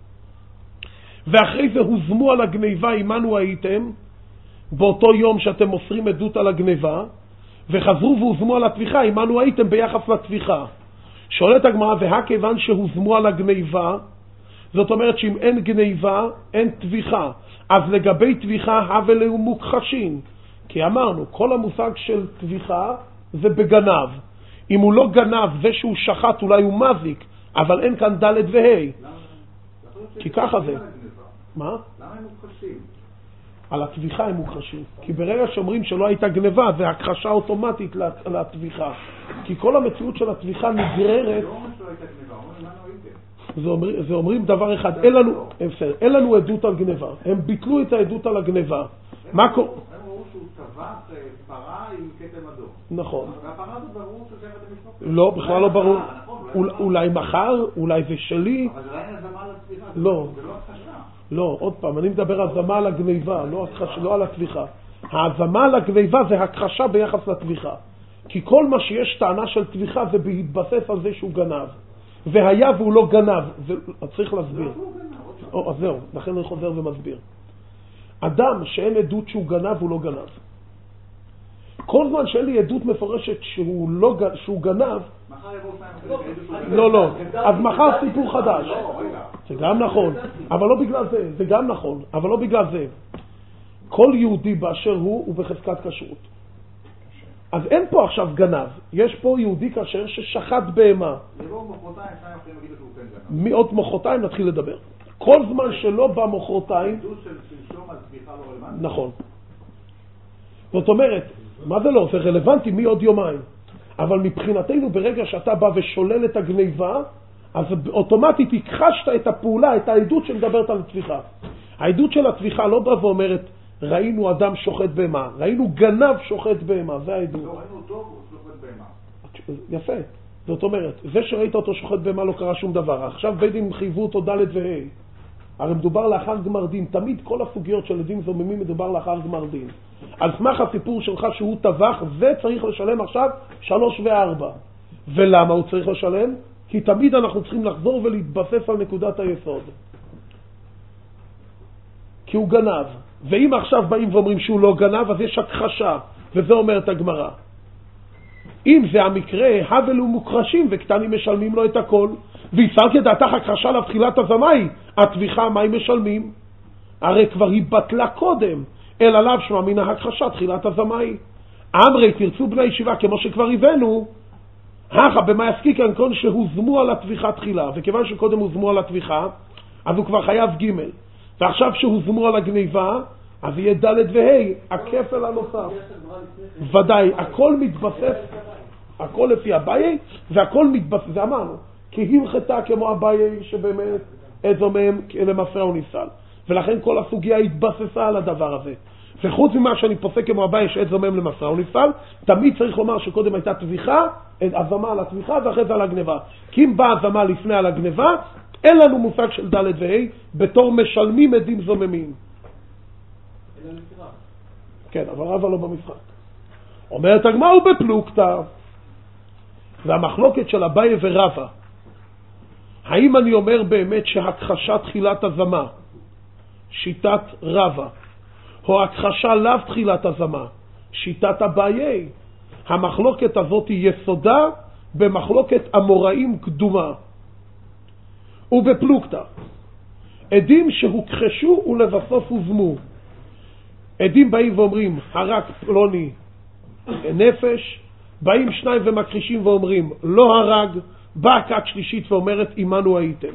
ואחרי זה הוזמו על הגניבה, עמנו הייתם, באותו יום שאתם מוסרים עדות על הגניבה, וחזרו והוזמו על הטביחה, עמנו הייתם ביחס לטביחה. שואלת הגמרא, והכיוון שהוזמו על הגניבה, זאת אומרת שאם אין גניבה, אין טביחה. אז לגבי טביחה, הבלהו מוכחשים. כי אמרנו, כל המושג של טביחה זה בגנב. אם הוא לא גנב, זה שהוא שחט אולי הוא מזיק, אבל אין כאן ד' וה'. כי ככה זה. מה? למה הם מוכחשים? על הטביחה הם מוכחשים. כי ברגע שאומרים שלא הייתה גניבה, זה הכחשה אוטומטית לטביחה. כי כל המציאות של הטביחה נגררת. לא אומרים שלא הייתה גניבה, אומרים מה לא הייתם. זה אומרים דבר אחד, אין לנו עדות על גניבה. הם ביטלו את העדות על הגניבה. מה קורה? הם ראו שהוא טבח פרה עם כתם אדום. נכון. והפרה הזאת ברור ששייכת למשפחה. לא, בכלל לא ברור. אולי מחר, אולי זה שלי. אבל זה היה הזמה על הצליחה. לא. זה לא הכחשה. לא, עוד פעם, אני מדבר הזמה על הגניבה, לא על הטביחה. ההזמה על הגניבה זה הכחשה ביחס לטביחה. כי כל מה שיש טענה של טביחה זה בהתבסס על זה שהוא גנב. והיה והוא לא גנב, צריך להסביר. אז זהו, לכן אני חוזר ומסביר. אדם שאין עדות שהוא גנב, הוא לא גנב. כל זמן שאין לי עדות מפורשת שהוא גנב, מחר יבואו לא, אז מחר סיפור חדש. זה גם נכון, אבל לא בגלל זה, זה גם נכון, אבל לא בגלל זה. כל יהודי באשר הוא בחזקת כשרות. אז אין פה עכשיו גנב, יש פה יהודי כשר ששחט בהמה. יבואו מוחרתיים, שניים יכולים להגיד שהוא כן גנב. מעוד מוחרתיים נתחיל לדבר. כל זמן שלא בא מוחרתיים, עדות של שלשום על צמיחה לא רלוונטית? נכון. זאת אומרת, מה זה לא? זה רלוונטי מעוד יומיים. אבל מבחינתנו ברגע שאתה בא ושולל את הגניבה, אז אוטומטית הכחשת את הפעולה, את העדות שמדברת על הצליחה. העדות של הצליחה לא באה ואומרת, ראינו אדם שוחט בהמה, ראינו גנב שוחט בהמה, זה העדות. לא, ראינו אותו, הוא שוחט בהמה. יפה. זאת אומרת, זה שראית אותו שוחט בהמה לא קרה שום דבר. עכשיו בית דין חייבו אותו ד' וה'. הרי מדובר לאחר גמר דין, תמיד כל הסוגיות של עדים זוממים מדובר לאחר גמר דין. על סמך הסיפור שלך שהוא טבח וצריך לשלם עכשיו 3 ו4. ולמה הוא צריך לשלם? כי תמיד אנחנו צריכים לחזור ולהתבסס על נקודת היסוד. כי הוא גנב. ואם עכשיו באים ואומרים שהוא לא גנב, אז יש הכחשה, וזה אומר את הגמרא. אם זה המקרה, הבלו מוקרשים וקטנים משלמים לו את הכל, ויסר כדעתך הכחשה לתחילת הזמאי, התביכה מה הם משלמים? הרי כבר היא בטלה קודם, אלא לאו שמה מן ההכחשה תחילת הזמאי. אמרי תרצו בני ישיבה כמו שכבר הבאנו, הכה במה יסקיק כאן שהוזמו על התביכה תחילה, וכיוון שקודם הוזמו על התביכה, אז הוא כבר חייב ג', ועכשיו שהוזמו על הגניבה, אז יהיה ד' וה', הכפל הנוסף. ודאי, הכל מתבסס, הכל לפי אביי, והכל מתבסס, זה אמרנו, כי הלכתה כמו אביי שבאמת איזו מהם למפרע וניסל. ולכן כל הסוגיה התבססה על הדבר הזה. וחוץ ממה שאני פוסק כמו אביי שאיזו מהם למפרע וניסל, תמיד צריך לומר שקודם הייתה תביכה, הזמה על התביכה ואחרי זה על הגניבה. כי אם באה הזמה לפני על הגניבה, אין לנו מושג של ד' וה' בתור משלמים עדים זוממים. כן, אבל רבא לא במשחק. אומרת הגמרא הוא בפלוגתא. והמחלוקת של אביי ורבא, האם אני אומר באמת שהכחשה תחילת הזמה, שיטת רבא, או הכחשה לאו תחילת הזמה, שיטת אביי? המחלוקת הזאת היא יסודה במחלוקת אמוראים קדומה. ובפלוגתא, עדים שהוכחשו ולבסוף הוזמו. עדים באים ואומרים, הרג פלוני נפש, באים שניים ומכחישים ואומרים, לא הרג, באה כת שלישית ואומרת, עמנו הייתם.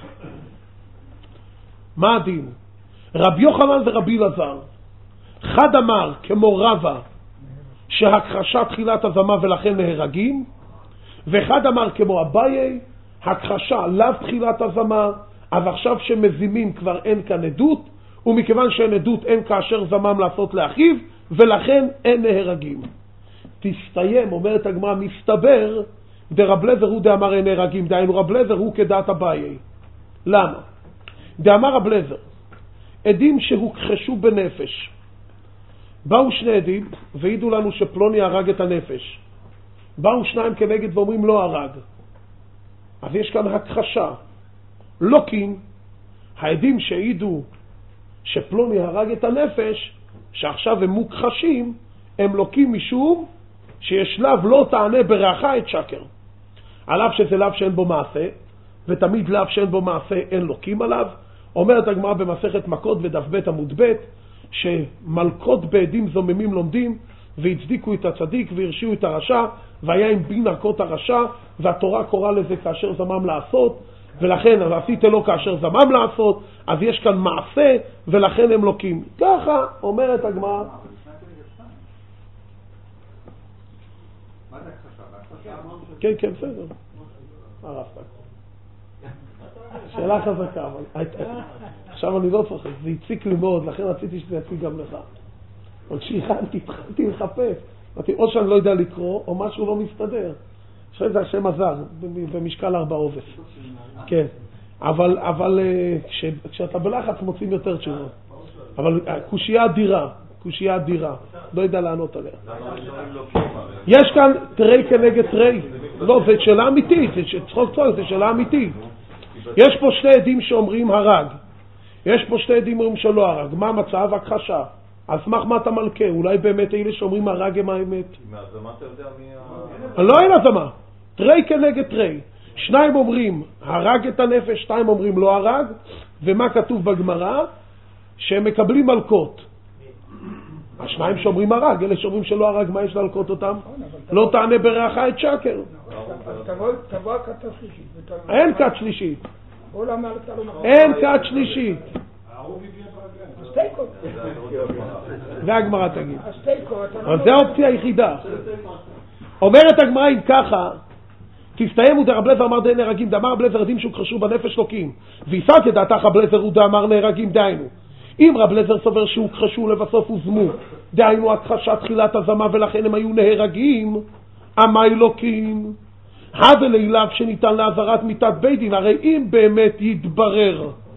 מה הדין? רבי יוחנן ורבי אלעזר, אחד אמר כמו רבא, שהכחשה תחילת הזמה ולכן נהרגים, ואחד אמר כמו אביי, הכחשה לאו תחילת הזמה, אז עכשיו שמזימים כבר אין כאן עדות, ומכיוון שאין עדות אין כאשר זמם לעשות לאחיו, ולכן אין נהרגים. תסתיים, אומרת הגמרא, מסתבר, דרב לזר הוא דאמר אין נהרגים, דהיינו רב לזר הוא כדעת אביי. למה? דאמר רב לזר, עדים שהוכחשו בנפש. באו שני עדים והעידו לנו שפלוני הרג את הנפש. באו שניים כנגד ואומרים לא הרג. אז יש כאן הכחשה. לוקין, העדים שהעידו שפלוני הרג את הנפש, שעכשיו הם מוכחשים, הם לוקים משום שיש לאו לא תענה ברעך את שקר. עליו שזה לאו שאין בו מעשה, ותמיד לאו שאין בו מעשה אין לוקים עליו. אומרת הגמרא במסכת מכות ודף ב' עמוד ב', שמלכות בעדים זוממים לומדים, והצדיקו את הצדיק והרשיעו את הרשע, והיה עם בין ערכות הרשע, והתורה קורא לזה כאשר זמם לעשות, ולכן עשית לו כאשר זמם לעשות, אז יש כאן מעשה, ולכן הם לוקים. ככה אומרת הגמרא. כן, כן, בסדר. הרפת. שאלה חזקה, אבל עכשיו אני לא צוחק, זה הציק לי מאוד, לכן רציתי שזה יציק גם לך. אבל כשהתחלתי לחפש, אמרתי, או שאני לא יודע לקרוא, או משהו לא מסתדר. עכשיו זה השם הזר, במשקל 4 עובס. כן, אבל כשאתה בלחץ מוצאים יותר תשובות. אבל קושייה אדירה, לא יודע לענות עליה. יש כאן תרי כנגד תרי. לא, זה שאלה אמיתית, זה שאלה אמיתית. יש פה שני עדים שאומרים הרג. יש פה שני עדים שאומרים שלא הרג. מה המצב? הכחשה. אז מה אתה מלכה? אולי באמת אלה שאומרים הרג הם האמת? מהזמה אתה יודע מי... לא אין הזמה. תרי כנגד תרי. שניים אומרים הרג את הנפש, שניים אומרים לא הרג. ומה כתוב בגמרא? שהם מקבלים מלכות. השניים שאומרים הרג, אלה שאומרים שלא הרג, מה יש להלקות אותם? לא תענה ברעך את שקר. תבוא הכת השלישית. אין כת שלישית. אין כת שלישית. הסטייקות. זה הגמרא תגיד. אבל זה האופציה היחידה. אומרת הגמרא אם ככה, תסתיים ודרב לזר אמר די נהרגים, דאמר רב לזר עדים שהוכחשו בנפש לוקים. ויסר כדעתך רב לזר הוא דאמר נהרגים, דהיינו. אם רב לזר סובר שהוכחשו לבסוף הוזמו, דהיינו הכחשה תחילת הזמה ולכן הם היו נהרגים, עמי לוקים. הווה לילב שניתן לעזרת מיתת בית דין, הרי אם באמת יתברר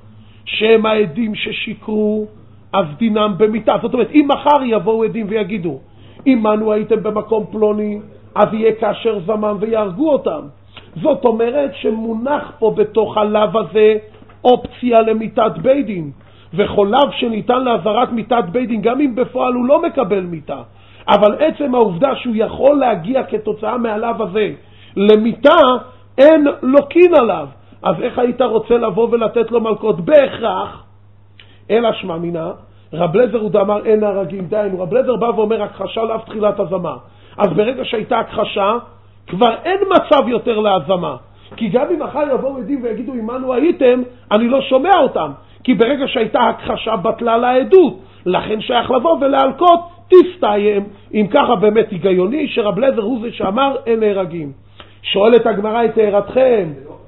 שהם העדים ששיקרו, אז דינם במיתה. זאת אומרת, אם מחר יבואו עדים ויגידו, אם הייתם במקום פלוני, אז יהיה כאשר זמן ויהרגו אותם. זאת אומרת שמונח פה בתוך הלב הזה אופציה למיתת בית דין, וכל לב שניתן להזהרת מיתת בית דין, גם אם בפועל הוא לא מקבל מיתה, אבל עצם העובדה שהוא יכול להגיע כתוצאה מהלב הזה למיתה, אין לוקין עליו. אז איך היית רוצה לבוא ולתת לו מלכות? בהכרח, אלא שמע מינה, רב לזר הוא דאמר אין הרגים. דיינו, רב לזר בא ואומר הכחשה לאף תחילת הזמה. אז ברגע שהייתה הכחשה, כבר אין מצב יותר להזמה. כי גם אם אחר יבואו עדים ויגידו עמנו הייתם, אני לא שומע אותם. כי ברגע שהייתה הכחשה בטלה לעדות. לכן שייך לבוא ולהלקות תסתיים. אם ככה באמת היגיוני שרב לזר הוא זה שאמר אין נהרגים. שואלת הגמרא את הערתכם.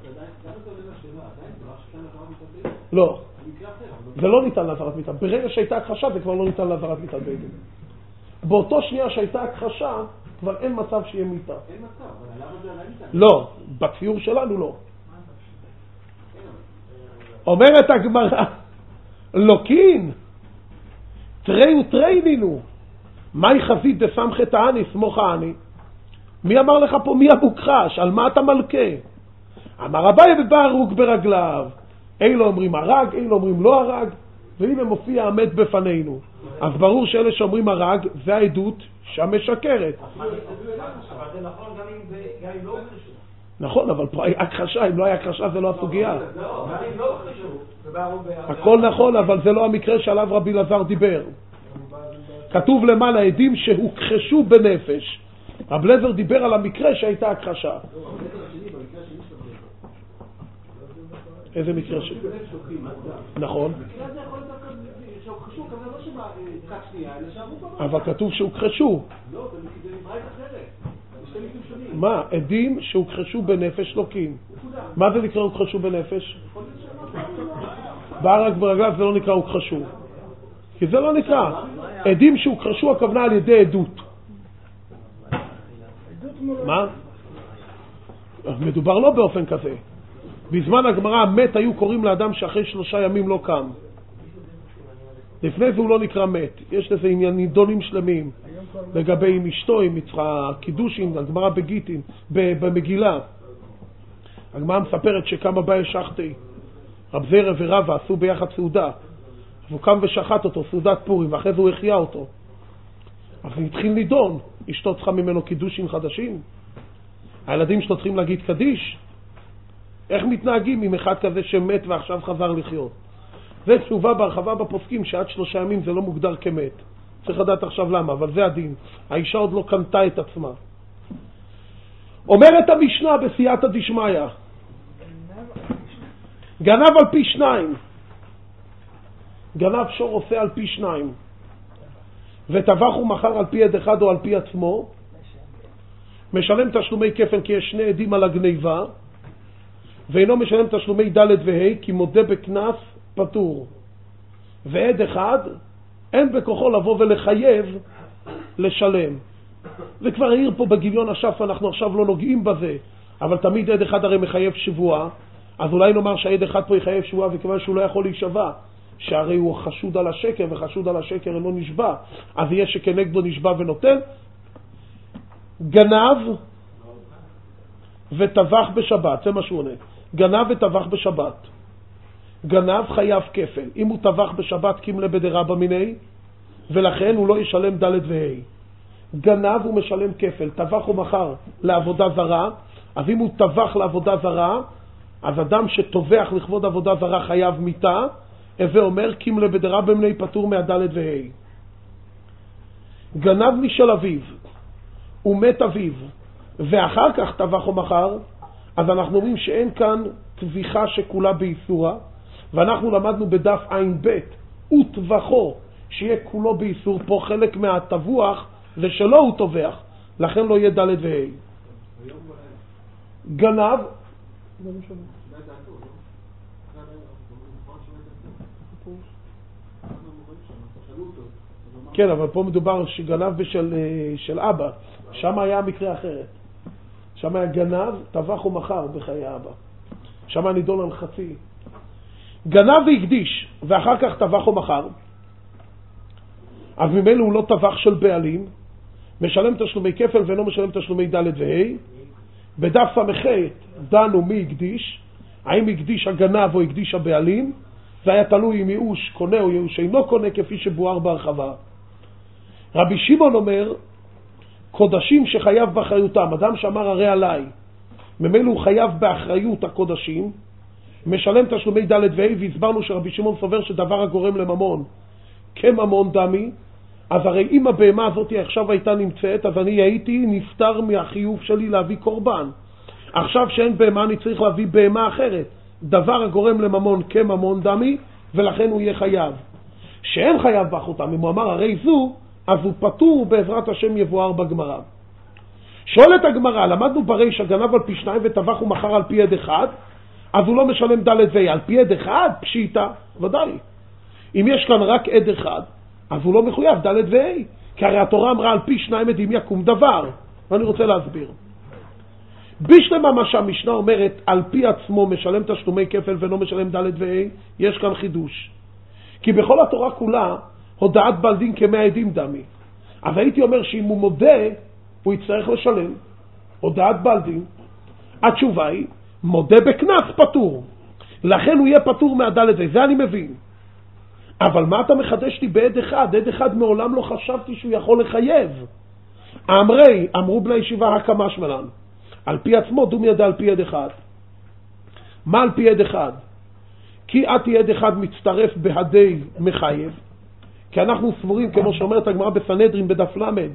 לא. זה לא ניתן להזהרת מיתה. ברגע שהייתה הכחשה זה כבר לא ניתן להזהרת מיתה בית דין. באותו שנייה שהייתה הכחשה כבר אין מצב שיהיה מיתה. אין מצב, אבל למה זה עדיין ניתן? לא, בציור שלנו לא. אומרת הגמרא, לוקין, תראי ותראינינו, מהי חזית דסמכת העני, סמוך העני? מי אמר לך פה מי המוכחש? על מה אתה מלכה? אמר אביי ובא הרוג ברגליו. אילו אומרים הרג, אילו אומרים לא הרג, והנה מופיע המת בפנינו. אז ברור שאלה שאומרים הרג, זה העדות שהמשקרת. אבל זה נכון גם אם לא הוכחשו. נכון, אבל הכחשה, אם לא היה הכחשה זה לא הסוגיה. לא, גם אם לא הוכחשו. הכל נכון, אבל זה לא המקרה שעליו רבי אלעזר דיבר. כתוב למעלה עדים שהוכחשו בנפש. רבי אלעזר דיבר על המקרה שהייתה הכחשה. איזה מקרה ש... נכון. אבל כתוב שהוכחשו. לא, זה נברא אחרת. מה? עדים שהוכחשו בנפש לוקין. מה זה נקרא הוכחשו בנפש? בהרג ברגליו זה לא נקרא הוכחשו. כי זה לא נקרא. עדים שהוכחשו הכוונה על ידי עדות. מה? מדובר לא באופן כזה. בזמן הגמרא המת היו קוראים לאדם שאחרי 3 ימים לא קם. לפני זה הוא לא נקרא מת. יש לזה נידונים שלמים לגבי עם אשתו, עם קידושין, הגמרא בגיטין, במגילה. הגמרא מספרת שקם אביי שחטי, רב זרע ורבא עשו ביחד סעודה. הוא קם ושחט אותו, סעודת פורים, ואחרי זה הוא החיה אותו. אז התחיל נידון, אשתו צריכה ממנו קידושין חדשים. הילדים שלו צריכים להגיד קדיש. איך מתנהגים עם אחד כזה שמת ועכשיו חזר לחיות? זה תשובה בהרחבה בפוסקים שעד 3 ימים זה לא מוגדר כמת. צריך לדעת עכשיו למה, אבל זה הדין. האישה עוד לא קנתה את עצמה. אומרת המשנה בסייעתא דשמיא, גנב על פי 2. גנב שור עושה על פי 2. וטבח ומכר על פי עד אחד או על פי עצמו. משלם תשלומי כפל כי יש 2 עדים על הגניבה. ואינו משלם תשלומי ד' וה' כי מודה בקנס פטור. ועד אחד אין בכוחו לבוא ולחייב לשלם. זה כבר העיר פה בגיליון השף, אנחנו עכשיו לא נוגעים בזה, אבל תמיד עד אחד הרי מחייב שבועה. אז אולי נאמר שהעד אחד פה יחייב שבועה וכיוון שהוא לא יכול להישבע, שהרי הוא חשוד על השקר, וחשוד על השקר אינו נשבע, אז יהיה שכנגדו נשבע ונותן. גנב וטבח בשבת, זה מה שהוא עונה. גנב וטבח בשבת. גנב חייב כפל. אם הוא טבח בשבת קימלה בדרבא מיני, ולכן הוא לא ישלם ד' וה'. גנב הוא משלם כפל. טבח הוא מחר לעבודה זרה, אז אם הוא טבח לעבודה זרה, אז אדם שטובח לכבוד עבודה זרה חייב מיתה, הווה אומר קימלה בדרבא מיני פטור מהד' וה'. גנב משל אביו, ומת אביו, ואחר כך טבח או מחר, אז אנחנו אומרים שאין כאן טביחה שכולה באיסורה, ואנחנו למדנו בדף עין ב' וטבחו שיהיה כולו באיסור. פה חלק מהטבוח זה שלא הוא טובח, לכן לא יהיה ד' וה'. גנב כן, אבל פה מדובר שגנב של אבא, שם היה מקרה אחרת. שם היה גנב, טבח ומכר בחיי אבא. שם נידון על חצי. גנב והקדיש, ואחר כך טבח או מכר, אז ממילא הוא לא טבח של בעלים, משלם תשלומי כפל ואינו משלם תשלומי ד' וה'. בדף ס"ח דנו מי הקדיש, האם הקדיש הגנב או הקדיש הבעלים, זה היה תלוי אם ייאוש קונה או ייאוש אינו קונה, כפי שבואר בהרחבה. רבי שמעון אומר, קודשים שחייב באחריותם, אדם שאמר הרי עליי, ממילא הוא חייב באחריות הקודשים, משלם תשלומי ד' וה', והסברנו שרבי שמעון סובר שדבר הגורם לממון כממון דמי, אז הרי אם הבהמה הזאת עכשיו הייתה נמצאת, אז אני הייתי נפטר מהחיוב שלי להביא קורבן. עכשיו שאין בהמה אני צריך להביא בהמה אחרת. דבר הגורם לממון כממון דמי, ולכן הוא יהיה חייב. שאין חייב באחותם, אם הוא אמר הרי זו, אז הוא פטור, בעזרת השם יבואר בגמרא. שואלת הגמרא, למדנו בריש הגנב על פי 2 וטבח ומכר על פי עד אחד, אז הוא לא משלם ד' וה'. על פי עד אחד פשיטה, ודאי. אם יש כאן רק עד אחד, אז הוא לא מחויב ד' וה', כי הרי התורה אמרה על פי 2 עדים יקום דבר. ואני רוצה להסביר. בשלמה מה שהמשנה אומרת, על פי עצמו משלם תשלומי כפל ולא משלם ד' וה', יש כאן חידוש. כי בכל התורה כולה, הודעת בעל דין כ100 עדים דמי. אז הייתי אומר שאם הוא מודה, הוא יצטרך לשלם. הודעת בעל דין. התשובה היא, מודה בקנס פטור. לכן הוא יהיה פטור מהד' וה', זה אני מבין. אבל מה אתה מחדש לי בעד אחד? עד אחד מעולם לא חשבתי שהוא יכול לחייב. אמרו בני ישיבה הקמש מלן. על פי עצמו דום ידע על פי עד אחד. מה על פי עד אחד? כי עתי עד אחד מצטרף בהדי מחייב. כי אנחנו סבורים, כמו שאומרת הגמרא בסנהדרין בדף למד,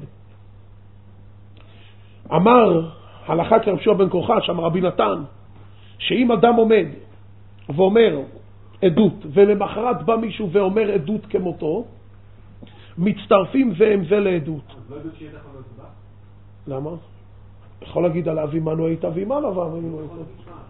אמר הלכה כרב יהושע בן קורחה, שאמר רבי נתן, שאם אדם עומד ואומר עדות, ולמחרת בא מישהו ואומר עדות כמותו, מצטרפים זה עם זה לעדות. אז לא עדות שיהיה לך לא תודה? למה? יכול להגיד על אבי מנו היית אבי מנו, אבל אני לא יכול.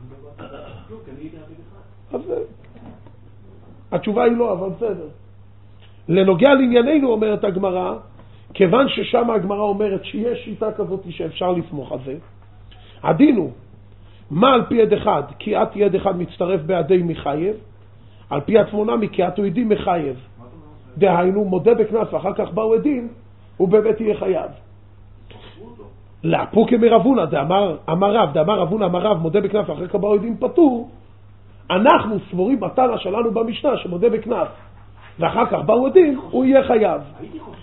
אז התשובה היא לא, אבל בסדר. לנוגע לענייננו אומרת הגמרא, כיוון ששם הגמרא אומרת שיש שיטה כזאת שאפשר לסמוך על זה, הדין הוא, מה על פי עד אחד? כי עתי עד אחד מצטרף בעדי מחייב, על פי עצמו נמי, כי עתו עדים מחייב. דהיינו, מודה בקנס ואחר כך באו עדים, הוא באמת יהיה חייב. לאפוקי מרבונה, דאמר רבונה, אמר רב, מודה בקנס ואחר כך באו עדים פטור. אנחנו סבורים בתנא שלנו במשנה שמודה בקנס ואחר כך באו עדים, הוא יהיה חייב. הייתי חושב.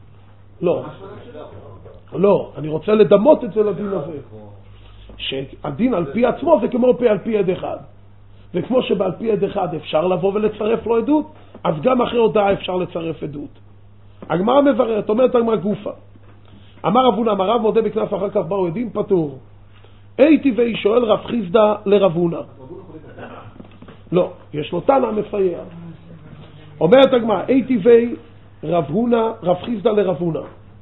לא, אני רוצה לדמות את זה לדין הזה. שהדין על פי עצמו זה כמו על פי עד אחד. וכמו שבעל פי עד אחד אפשר לבוא ולצרף לו עדות, אז גם אחרי הודעה אפשר לצרף עדות. הגמרא מבררת, אומרת הגמרא גופה. אמר רבונה, אמר רב, מודה בקנס אחר כך באו עדים פטור. הייתי והיא שואל רב חיסדא לרבונה. לא, יש לו תנא מסייע. אומרת הגמרא, הייתי והיא רב חיסדא לרבונה.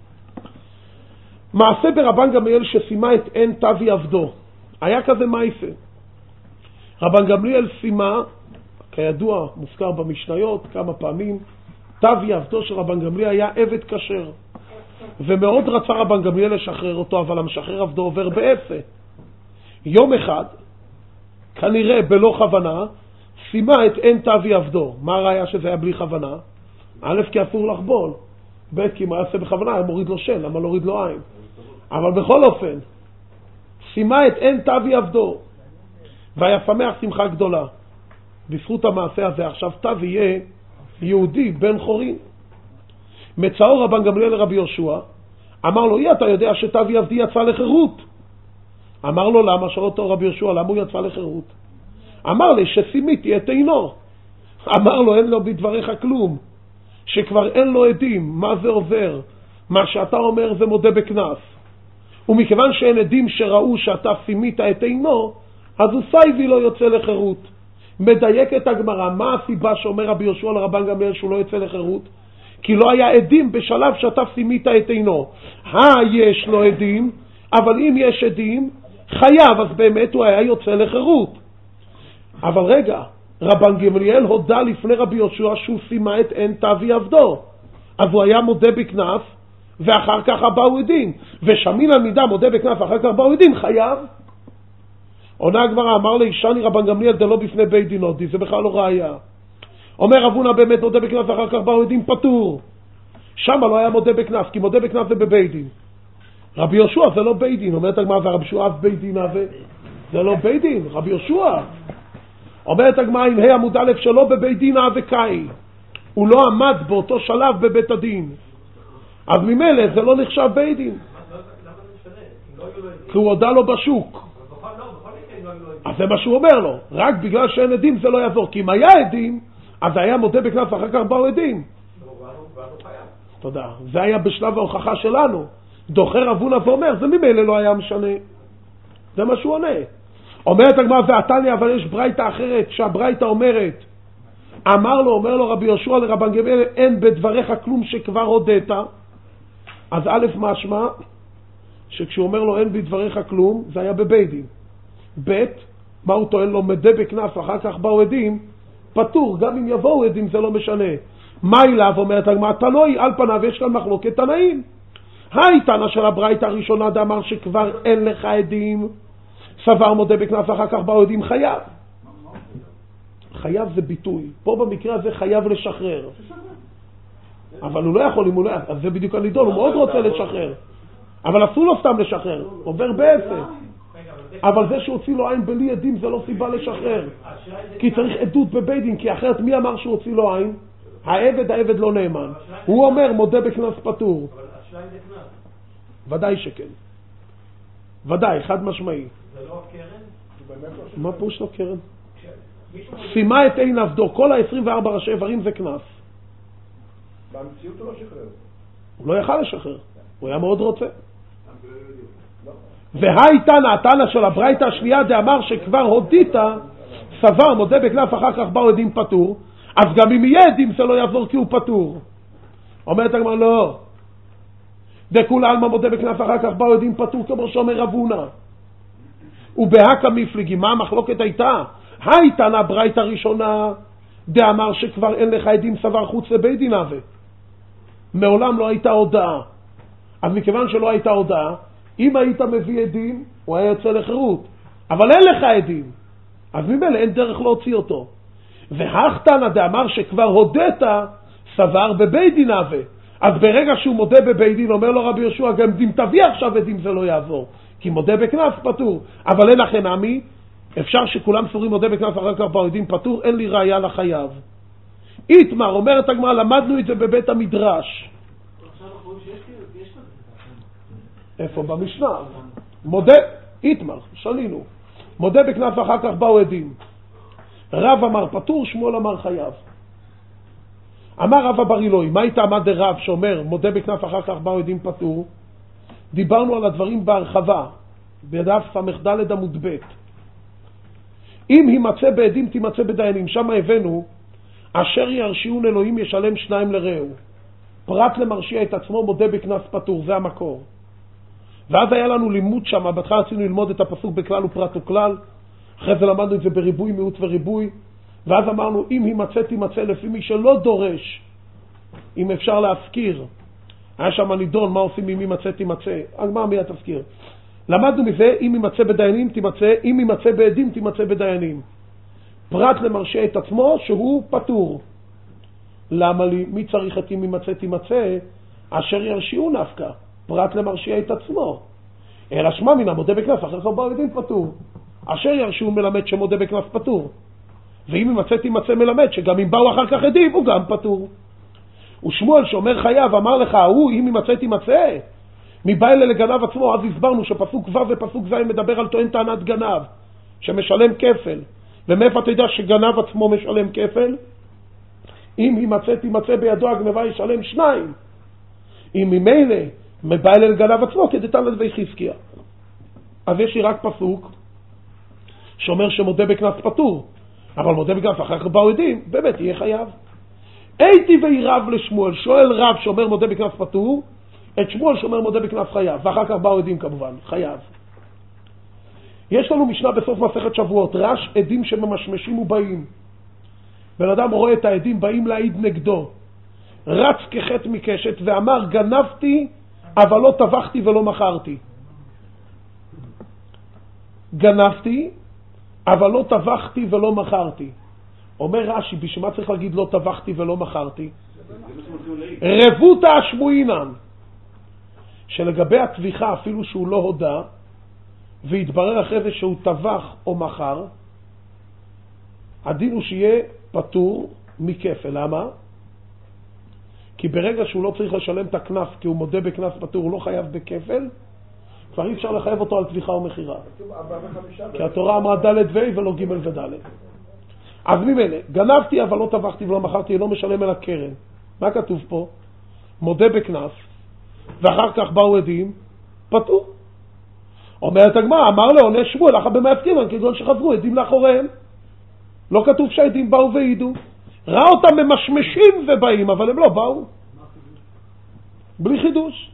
מעשה ברבן גמליאל ששימה את עין תבי עבדו. היה כזה מעשה. רבן גמליאל שימה, כידוע, מוזכר במשניות כמה פעמים, תבי עבדו של רבן גמליאל היה עבד כשר. ומאוד רצה רבן גמליאל לשחרר אותו, אבל המשחרר עבדו עובר בעשה. יום אחד, כנראה בלא כוונה, שימה את עין תבי עבדו. מה הראיה שזה היה בלי כוונה? א', כי אסור לחבול. ב', כי מה יעשה בכוונה? היה מוריד לו שן, למה להוריד לו עין? אבל בכל אופן, שימה את עין תבי עבדו. והיה שמח שמחה גדולה. בזכות המעשה הזה עכשיו תבי יהיה יהודי בן חורין. מצאו רבן גמליאל לרבי יהושע, אמר לו, אתה יודע שתבי עבדי יצא לחירות? אמר לו, למה? שאל אותו רבי יהושע, למה הוא יצא לחירות? אמר לי, ששימיתי את עינו. אמר לו, אין לו בדבריך כלום, שכבר אין לו עדים, מה זה עובר? מה שאתה אומר זה מודה בקנס. ומכיוון שאין עדים שראו שאתה שימית את עינו, אז הוא סייבי לא יוצא לחירות. מדייק את הגמרא, מה הסיבה שאומר רבי יהושע לרבן גמליאל שהוא לא יוצא לחירות? כי לא היה עדים בשלב שאתה שימית את עינו. יש לו עדים, אבל אם יש עדים, חייב, אז באמת הוא היה יוצא לחירות. אבל רגע, רבן גמליאל הודה לפני רבי יהושע שהוא שימה את עין תבי עבדו. אז הוא היה מודה בקנס, ואחר כך באו עדים. ושמין על מידה מודה בקנס, ואחר כך באו עדים, חייב. עונה הגמרא, אמר לאישני רבן גמליאל דלא בפני בית דין הודי, זה בכלל לא ראיה. אומר רב הונא באמת מודה בקנס, אחר כך באו עדים פטור. שם לא היה מודה בקנס, כי מודה בקנס זה בבית דין. רבי יהושע זה לא בית דין, אומרת הגמרא, ורבי יהושע בית דין זה לא בית דין, רבי יהושע. אומרת הגמרא, אם עמוד א' שלו בבית דין וקאי, הוא לא עמד באותו שלב בבית הדין, אז ממילא זה לא נחשב בית דין. כי הוא הודע לו בשוק. אז זה מה שהוא אומר לו, רק בגלל שאין עדים זה לא יעזור, כי אם היה עדים, אז היה מודה בקנס, אחר כך באו עדים. תודה. זה היה בשלב ההוכחה שלנו. דוחה רב הונא ואומר, זה ממילא לא היה משנה. זה מה שהוא עונה. אומרת הגמרא ועתניא, אבל יש ברייתא אחרת, שהברייתא אומרת, אומר לו רבי יהושע לרבן גמליאל, אין בדבריך כלום שכבר הודית. אז א' משמע, שכשהוא אומר לו אין בדבריך כלום, זה היה בבית דין. ב', מה הוא טוען לו? מודה בקנס, אחר כך באו עדים, פטור, גם אם יבואו עדים זה לא משנה. מה אליו? אומרת הגמרא, תנאי, על פניו יש כאן מחלוקת תנאים. תנא של הברייתא הראשונה דאמר שכבר אין לך עדים, סבר מודה בקנס, אחר כך באו עדים, חייב. חייב זה ביטוי. פה במקרה הזה חייב לשחרר. אבל הוא לא יכול, אם הוא לא... אז זה בדיוק הנידון, הוא מאוד רוצה לשחרר. אבל אסור לו סתם לשחרר, עובר בעצם. אבל זה שהוציא לו עין בלי עדים זה לא סיבה לשחרר. כי צריך עדות בבית דין, כי אחרת מי אמר שהוא הוציא לו עין? העבד לא נאמן. הוא אומר מודה בקנס פטור. אבל השליים זה קנס. ודאי שכן. ודאי, חד משמעי. זה לא קרן? מה פירוש לא קרן? שימה את עין עבדו, כל ה-24 ראשי איברים זה קנס. במציאות הוא לא שחרר. הוא לא יכל לשחרר, הוא היה מאוד רוצה. תנא של הברייתא השנייה דאמר שכבר הודית, סבר מודה בקנס, אחר כך באו עדים פטור, אז גם אם יהיה עדים זה לא יעזור כי הוא פטור. אומרת הגמרא לא. דכולי עלמא מודה בקנס, אחר כך באו עדים פטור, כמו שאומר רב הונא. ובהקא מפלגי, מה המחלוקת הייתה? תנא ברייתא ראשונה דאמר שכבר אין לך עדים, סבר חוץ לבית דין הווה. מעולם לא הייתה הודעה. אז מכיוון שלא הייתה הודעה, אם היית מביא עדים, הוא היה יוצא לחירות. אבל אין לך עדים. אז ממילא אין דרך להוציא אותו. תנא דאמר שכבר הודית, סבר בבית דין הווה. אז ברגע שהוא מודה בבית דין, אומר לו רבי יהושע, גם אם תביא עכשיו עדים זה לא יעבור. כי מודה בקנס פטור. אבל אין לכם עמי, אפשר שכולם סורים מודה בקנס, אחר כך באו עדים פטור, אין לי ראיה לחייב. איתמר, אומרת הגמרא, למדנו את זה בבית המדרש. איפה? במשנה. מודה, איתמר, שלינו. מודה בקנס, אחר כך באו עדים. רב אמר פטור, שמואל אמר חייב. אמר רב אבר אילוי, מה הייתה עמד רב שאומר מודה בקנס, אחר כך באו עדים פטור? דיברנו על הדברים בהרחבה, בדף ס"ד עמוד ב'. אם יימצא בעדים תימצא בדיינים, שם הבאנו אשר ירשיעון אלוהים ישלם שניים לרעהו. פרט למרשיע את עצמו מודה בקנס פטור, זה המקור. ואז היה לנו לימוד שם, בהתחלה רצינו ללמוד את הפסוק בכלל ופרט וכלל, אחרי זה למדנו את זה בריבוי, מיעוט וריבוי, ואז אמרנו אם יימצא תימצא לפי מי שלא דורש, אם אפשר להזכיר. היה שם נידון מה עושים אם יימצא תימצא, הגמרא מי התזכיר. למדנו מזה אם יימצא בדיינים תימצא, אם יימצא בעדים תימצא בדיינים. פרט למרשיע את עצמו שהוא פטור. למה לי? מי צריך את אם יימצא תימצא? אשר ירשיעו נפקא. פרט למרשיע את עצמו. אלא שמע מן המודה בקנס, אחר כך באו עדים פטור. אשר ירשיעו מלמד שמודה בקנס פטור. ואם יימצא תימצא מלמד שגם אם באו אחר כך עדים הוא גם פטור. ושמואל שאומר חייב אמר לך, הוא אם יימצא תימצא מבא אלה לגנב עצמו. אז הסברנו שפסוק ו' ופסוק ז' מדבר על טוען טענת גנב שמשלם כפל. ומאיפה אתה יודע שגנב עצמו משלם כפל? אם יימצא תימצא בידו הגנבה ישלם שניים. אם ממילא מבא אלה לגנב עצמו כדתניא לדבי חזקיה. אז יש לי רק פסוק שאומר שמודה בקנס פטור, אבל מודה בקנס אחר כך באו עדים, באמת יהיה חייב. הייתי וירב לשמואל, שואל רב שאומר מודה בקנס פטור, את שמואל שאומר מודה בקנס חייב, ואחר כך באו עדים כמובן, חייב. יש לנו משנה בסוף מסכת שבועות, רש עדים שממשמשים ובאים. בן אדם רואה את העדים באים להעיד נגדו, רץ כחט מקשת ואמר גנבתי אבל לא טבחתי ולא מכרתי. גנבתי אבל לא טבחתי ולא מכרתי. אומר רש"י, בשביל מה צריך להגיד לא טבחתי ולא מכרתי? רבותא השמועינן, שלגבי הטביחה אפילו שהוא לא הודע והתברר אחרי זה שהוא טבח או מכר, הדין הוא שיהיה פטור מכפל. למה? כי ברגע שהוא לא צריך לשלם את הכנף כי הוא מודה בכנף פטור, הוא לא חייב בכפל, כבר אי אפשר לחייב אותו על טביחה או מחירה, כי התורה אמרה ד' ו' ולא ג' וד'. אז ממילא, גנבתי אבל לא טבחתי ולא מכרתי, לא משלם על הקרן. מה כתוב פה? מודה בכנף, ואחר כך באו עדים, פטור. אומרת הגמרא, אמר לעונה שמואל, אחא במעסקינן, כגון שחזרו עדים לאחוריהם. לא כתוב שהעדים באו והעידו. ראה אותם ממשמשים ובאים, אבל הם לא באו. בלי חידוש.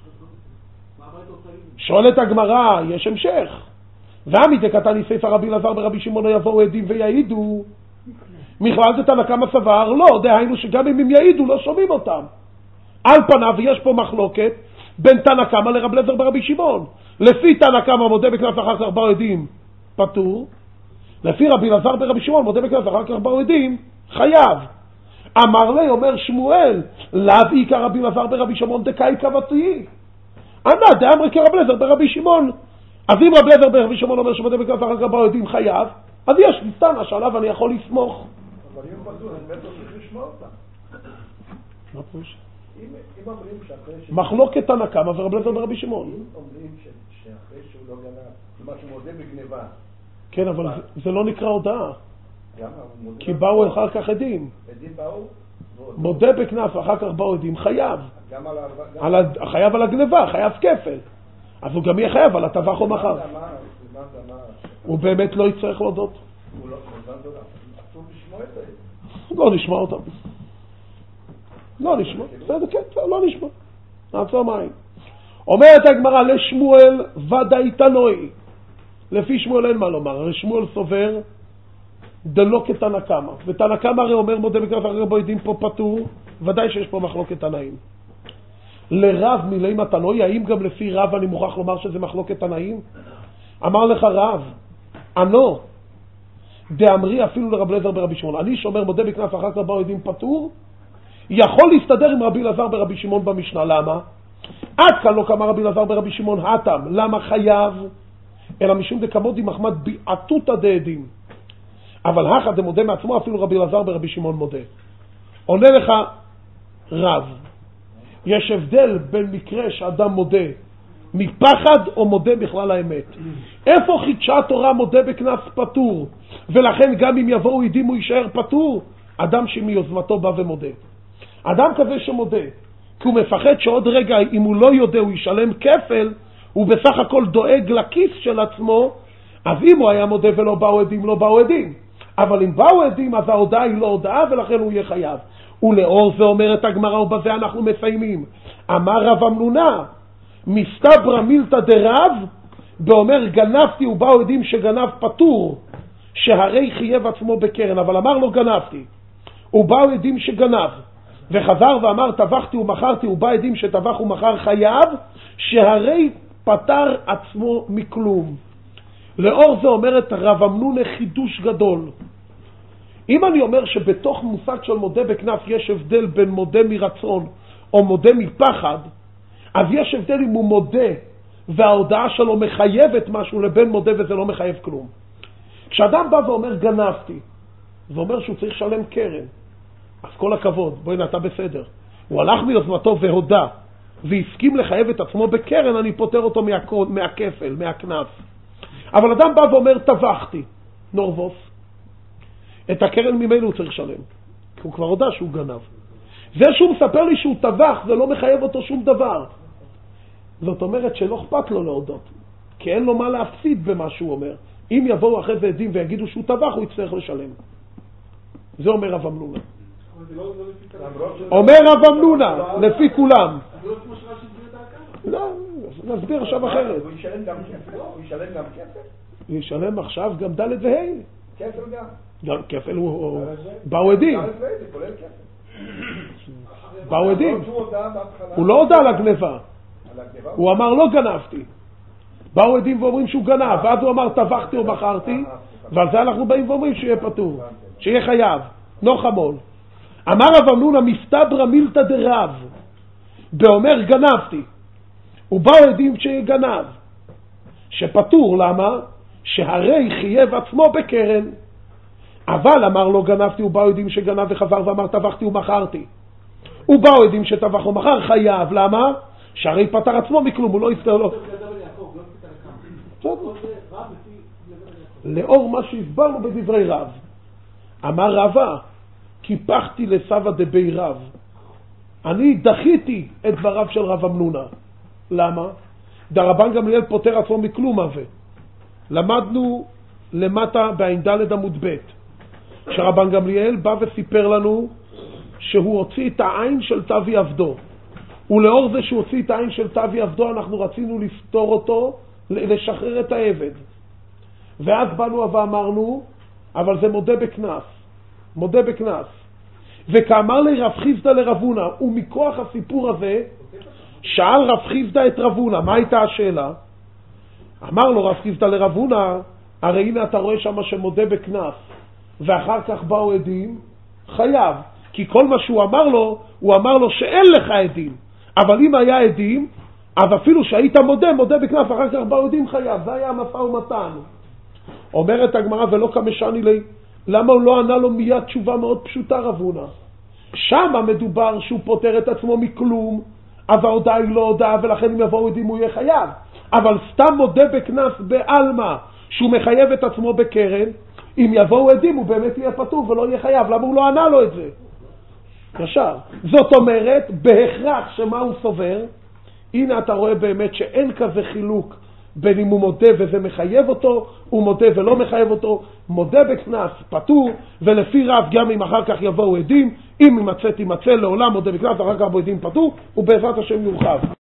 שואלת הגמרא, יש המשך. ועמיתי קטני ספר רבי אלעזר ברבי שמעון יבואו עדים ויעידו. מכלל זה תנא קמא סבר, לא, דהיינו שגם אם הם יעידו לא שומעים אותם. על פניו יש פה מחלוקת בין תנא קמא לרבי אלעזר ברבי שמעון. לפי תנא קמא מודה בכנף אחר כך באו עדים, פטור. לפי רבי אלעזר ברבי שמעון מודה בכנף אחר כך באו עדים, חייב. אמר לי, אומר שמואל, לאו עיקר רבי אלעזר ברבי שמעון דקאי קבתי. ענה דאמרי כרבי אלעזר ברבי שמעון. אז אם רבי אלעזר ברבי שמעון אומר שמודה בכנף אחר כך באו עדים, חייב, אז יש לי תנא שעליו אני יכול לסמוך. אבל אם פטור, אני באמת צריך לשמוע אותם. מה פירוש? אם אומרים שאחרי מחלוקת תנא קמא ורבי אלעזר ברבי שמעון. אם אומרים שאחרי שהוא לא גנב, כלומר שהוא מודה בגניבה. כן, אבל זה לא נקרא הודעה. למה? כי באו אחר כך עדים. עדים באו? מודה בכנף, אחר כך באו עדים, חייב. גם חייב על הגניבה, חייב כפל. אז הוא גם יהיה חייב על הטבח או מחר. הוא באמת לא יצטרך להודות. הוא לא, אסור לשמוע את זה. לא נשמע אותם. לא נשמע. בסדר, כן, לא נשמע. נעצור מים. אומרת הגמרא, לשמואל ודאי תנאי. לפי שמואל אין מה לומר. הרי שמואל סובר דלא כתנא קמא. ותנא קמא הרי אומר מודה בכנף אחר בו עדים פה פטור. ודאי שיש פה מחלוקת תנאים. לרב מילי תנאי, האם גם לפי רב אני מוכרח לומר שזה מחלוקת תנאים? אמר לך רב, אנו דאמרי אפילו לרבי אלעזר ברבי שמעון. אני שאומר מודה בכנף אחר כך באו עדים פטור, יכול להסתדר עם רבי אלעזר ברבי שמעון במשנה. למה? עד כאן לא קמה רבי אלעזר ברבי שמעון התם. למה חייב? אלא משום דקמודי מחמד ביעתותא דעדים. אבל הכא דמודה מעצמו אפילו רבי אלעזר ברבי שמעון מודה. עונה לך רב, יש הבדל בין מקרה שאדם מודה מפחד או מודה בכלל האמת. איפה חידשה התורה מודה בכנף פטור, ולכן גם אם יבואו עדים הוא יישאר פטור? אדם שמיוזמתו בא ומודה. אדם כזה שמודה כי הוא מפחד שעוד רגע אם הוא לא יודע הוא ישלם כפל, הוא בסך הכל דואג לכיס של עצמו. אז אם הוא היה מודה ולא באו עדים, לא באו עדים. אבל אם באו עדים אז ההודעה היא לא הודעה ולכן הוא יהיה חייב. ולאור זה אומרת הגמרא, ובזה אנחנו מסיימים, אמר רב אמנונה מסתברא מילתא דרב, באומר גנבתי ובאו עדים שגנב פטור, שהרי חייב עצמו בקרן. אבל אמר לו גנבתי ובאו עדים שגנב, וחזר ואמר טבחתי ומכרתי ובא עדים שטבח ומכר, חייב, שהרי פטר עצמו מכלום. לאור זה אומרת רב אמנונה חידוש גדול. אם אני אומר שבתוך מושג של מודה בכנף יש הבדל בין מודה מרצון או מודה מפחד, אז יש הבדל אם הוא מודה וההודעה שלו מחייבת משהו לבין מודה וזה לא מחייב כלום. כשאדם בא ואומר גנבתי, זה אומר שהוא צריך לשלם קרן. אז כל הכבוד, בואי נעתה בסדר. הוא הלך מיוזמתו והודע והסכים לחייב את עצמו בקרן, אני פותר אותו מהכפל, מהכנף. אבל אדם בא ואומר טבחתי, נורבוס, את הקרן ממנו הוא צריך לשלם, כי הוא כבר הודע שהוא גנב. זה שהוא מספר לי שהוא טבח, זה לא מחייב אותו שום דבר. זאת אומרת שלא אכפת לו להודות, כי אין לו מה להפסיד במה שהוא אומר. אם יבואו אחרי זה עדים ויגידו שהוא טבח, הוא יצטרך לשלם. זה אומר רב אמנונה. אומר רב אמנונה, לפי כולם. לא, נסביר עכשיו אחרת. הוא ישלם גם כפל? הוא ישלם גם כפל? הוא ישלם עכשיו גם ד' וה'. כפל גם? גם כפל הוא... באו עדים. באו עדים. הוא לא הודע על הגניבה. הוא אמר לא גנבתי. באו עדים ואומרים שהוא גנב, ואז הוא אמר טבחתי או מכרתי, ועל זה אנחנו באים ואומרים שיהיה פטור, שיהיה חייב, לא חמול. אמר רב אמנון מסתברא מילתא דרב, באומר גנבתי, ובאו עדים שגנב, שפטור, למה? שהרי חייב עצמו בקרן. אבל אמר לו גנבתי, ובאו עדים שגנב וחזר ואמר טבחתי ומכרתי. ובאו עדים שטבח ומכר חייב, למה? שהרי פטר עצמו מכלום, הוא לא יפטר לו. לאור מה שהסברנו בדברי רב, אמר רבא, קיפחתי לסבא דבי רב, אני דחיתי את דבריו של רב אמנונה. למה? דרבן גמליאל פוטר עצמו מכלום הווה. למדנו למטה בע"ד עמוד ב' שרבן גמליאל בא וסיפר לנו שהוא הוציא את העין של תבי עבדו, ולאור זה שהוא הוציא את העין של תבי עבדו אנחנו רצינו לפתור אותו, לשחרר את העבד. ואז באנו ואמרנו אבל זה מודה בכנס, מודה בכנס. וכאמר לי רב חיסדא לרב הונא, ומכוח הסיפור הזה שאל רב חיסדא את רב הונא, מה הייתה השאלה? אמר לו רב חיסדא לרב הונא, הרי הנה אתה רואה שם שמודה בכנס ואחר כך באו עדים, חייב, כי כל מה שהוא אמר לו, הוא אמר לו שאין לך עדים, אבל אם היה עדים אז אפילו שהיית מודה בכנס אחר כך באו עדים, חייב. זה היה המשא ומתן. אומרת הגמרא ולא כמשני לי, למה הוא לא ענה לו מיד תשובה מאוד פשוטה רב הונא? שם מדובר שהוא פוטר את עצמו מכלום, אז ההודעה היא לא הודעה, ולכן אם יבואו עדים הוא יהיה חייב. אבל סתם מודה בכנס בעלמא שהוא מחייב את עצמו בקרן, אם יבואו עדים הוא באמת יהיה פטור ולא יהיה חייב. למה הוא לא ענה לו את זה? ישר. זאת אומרת בהכרח שמה הוא סובר? הנה אתה רואה באמת שאין כזה חילוק בין אם הוא מודה וזה מחייב אותו, הוא מודה ולא מחייב אותו. מודה בכנס פטור, ולפי רב גם אם אחר כך יבואו עדים, אם יימצא תימצא, לעולם מודה בכנס אחר כך בו עדים פטור, ובעזרת השם יורחב.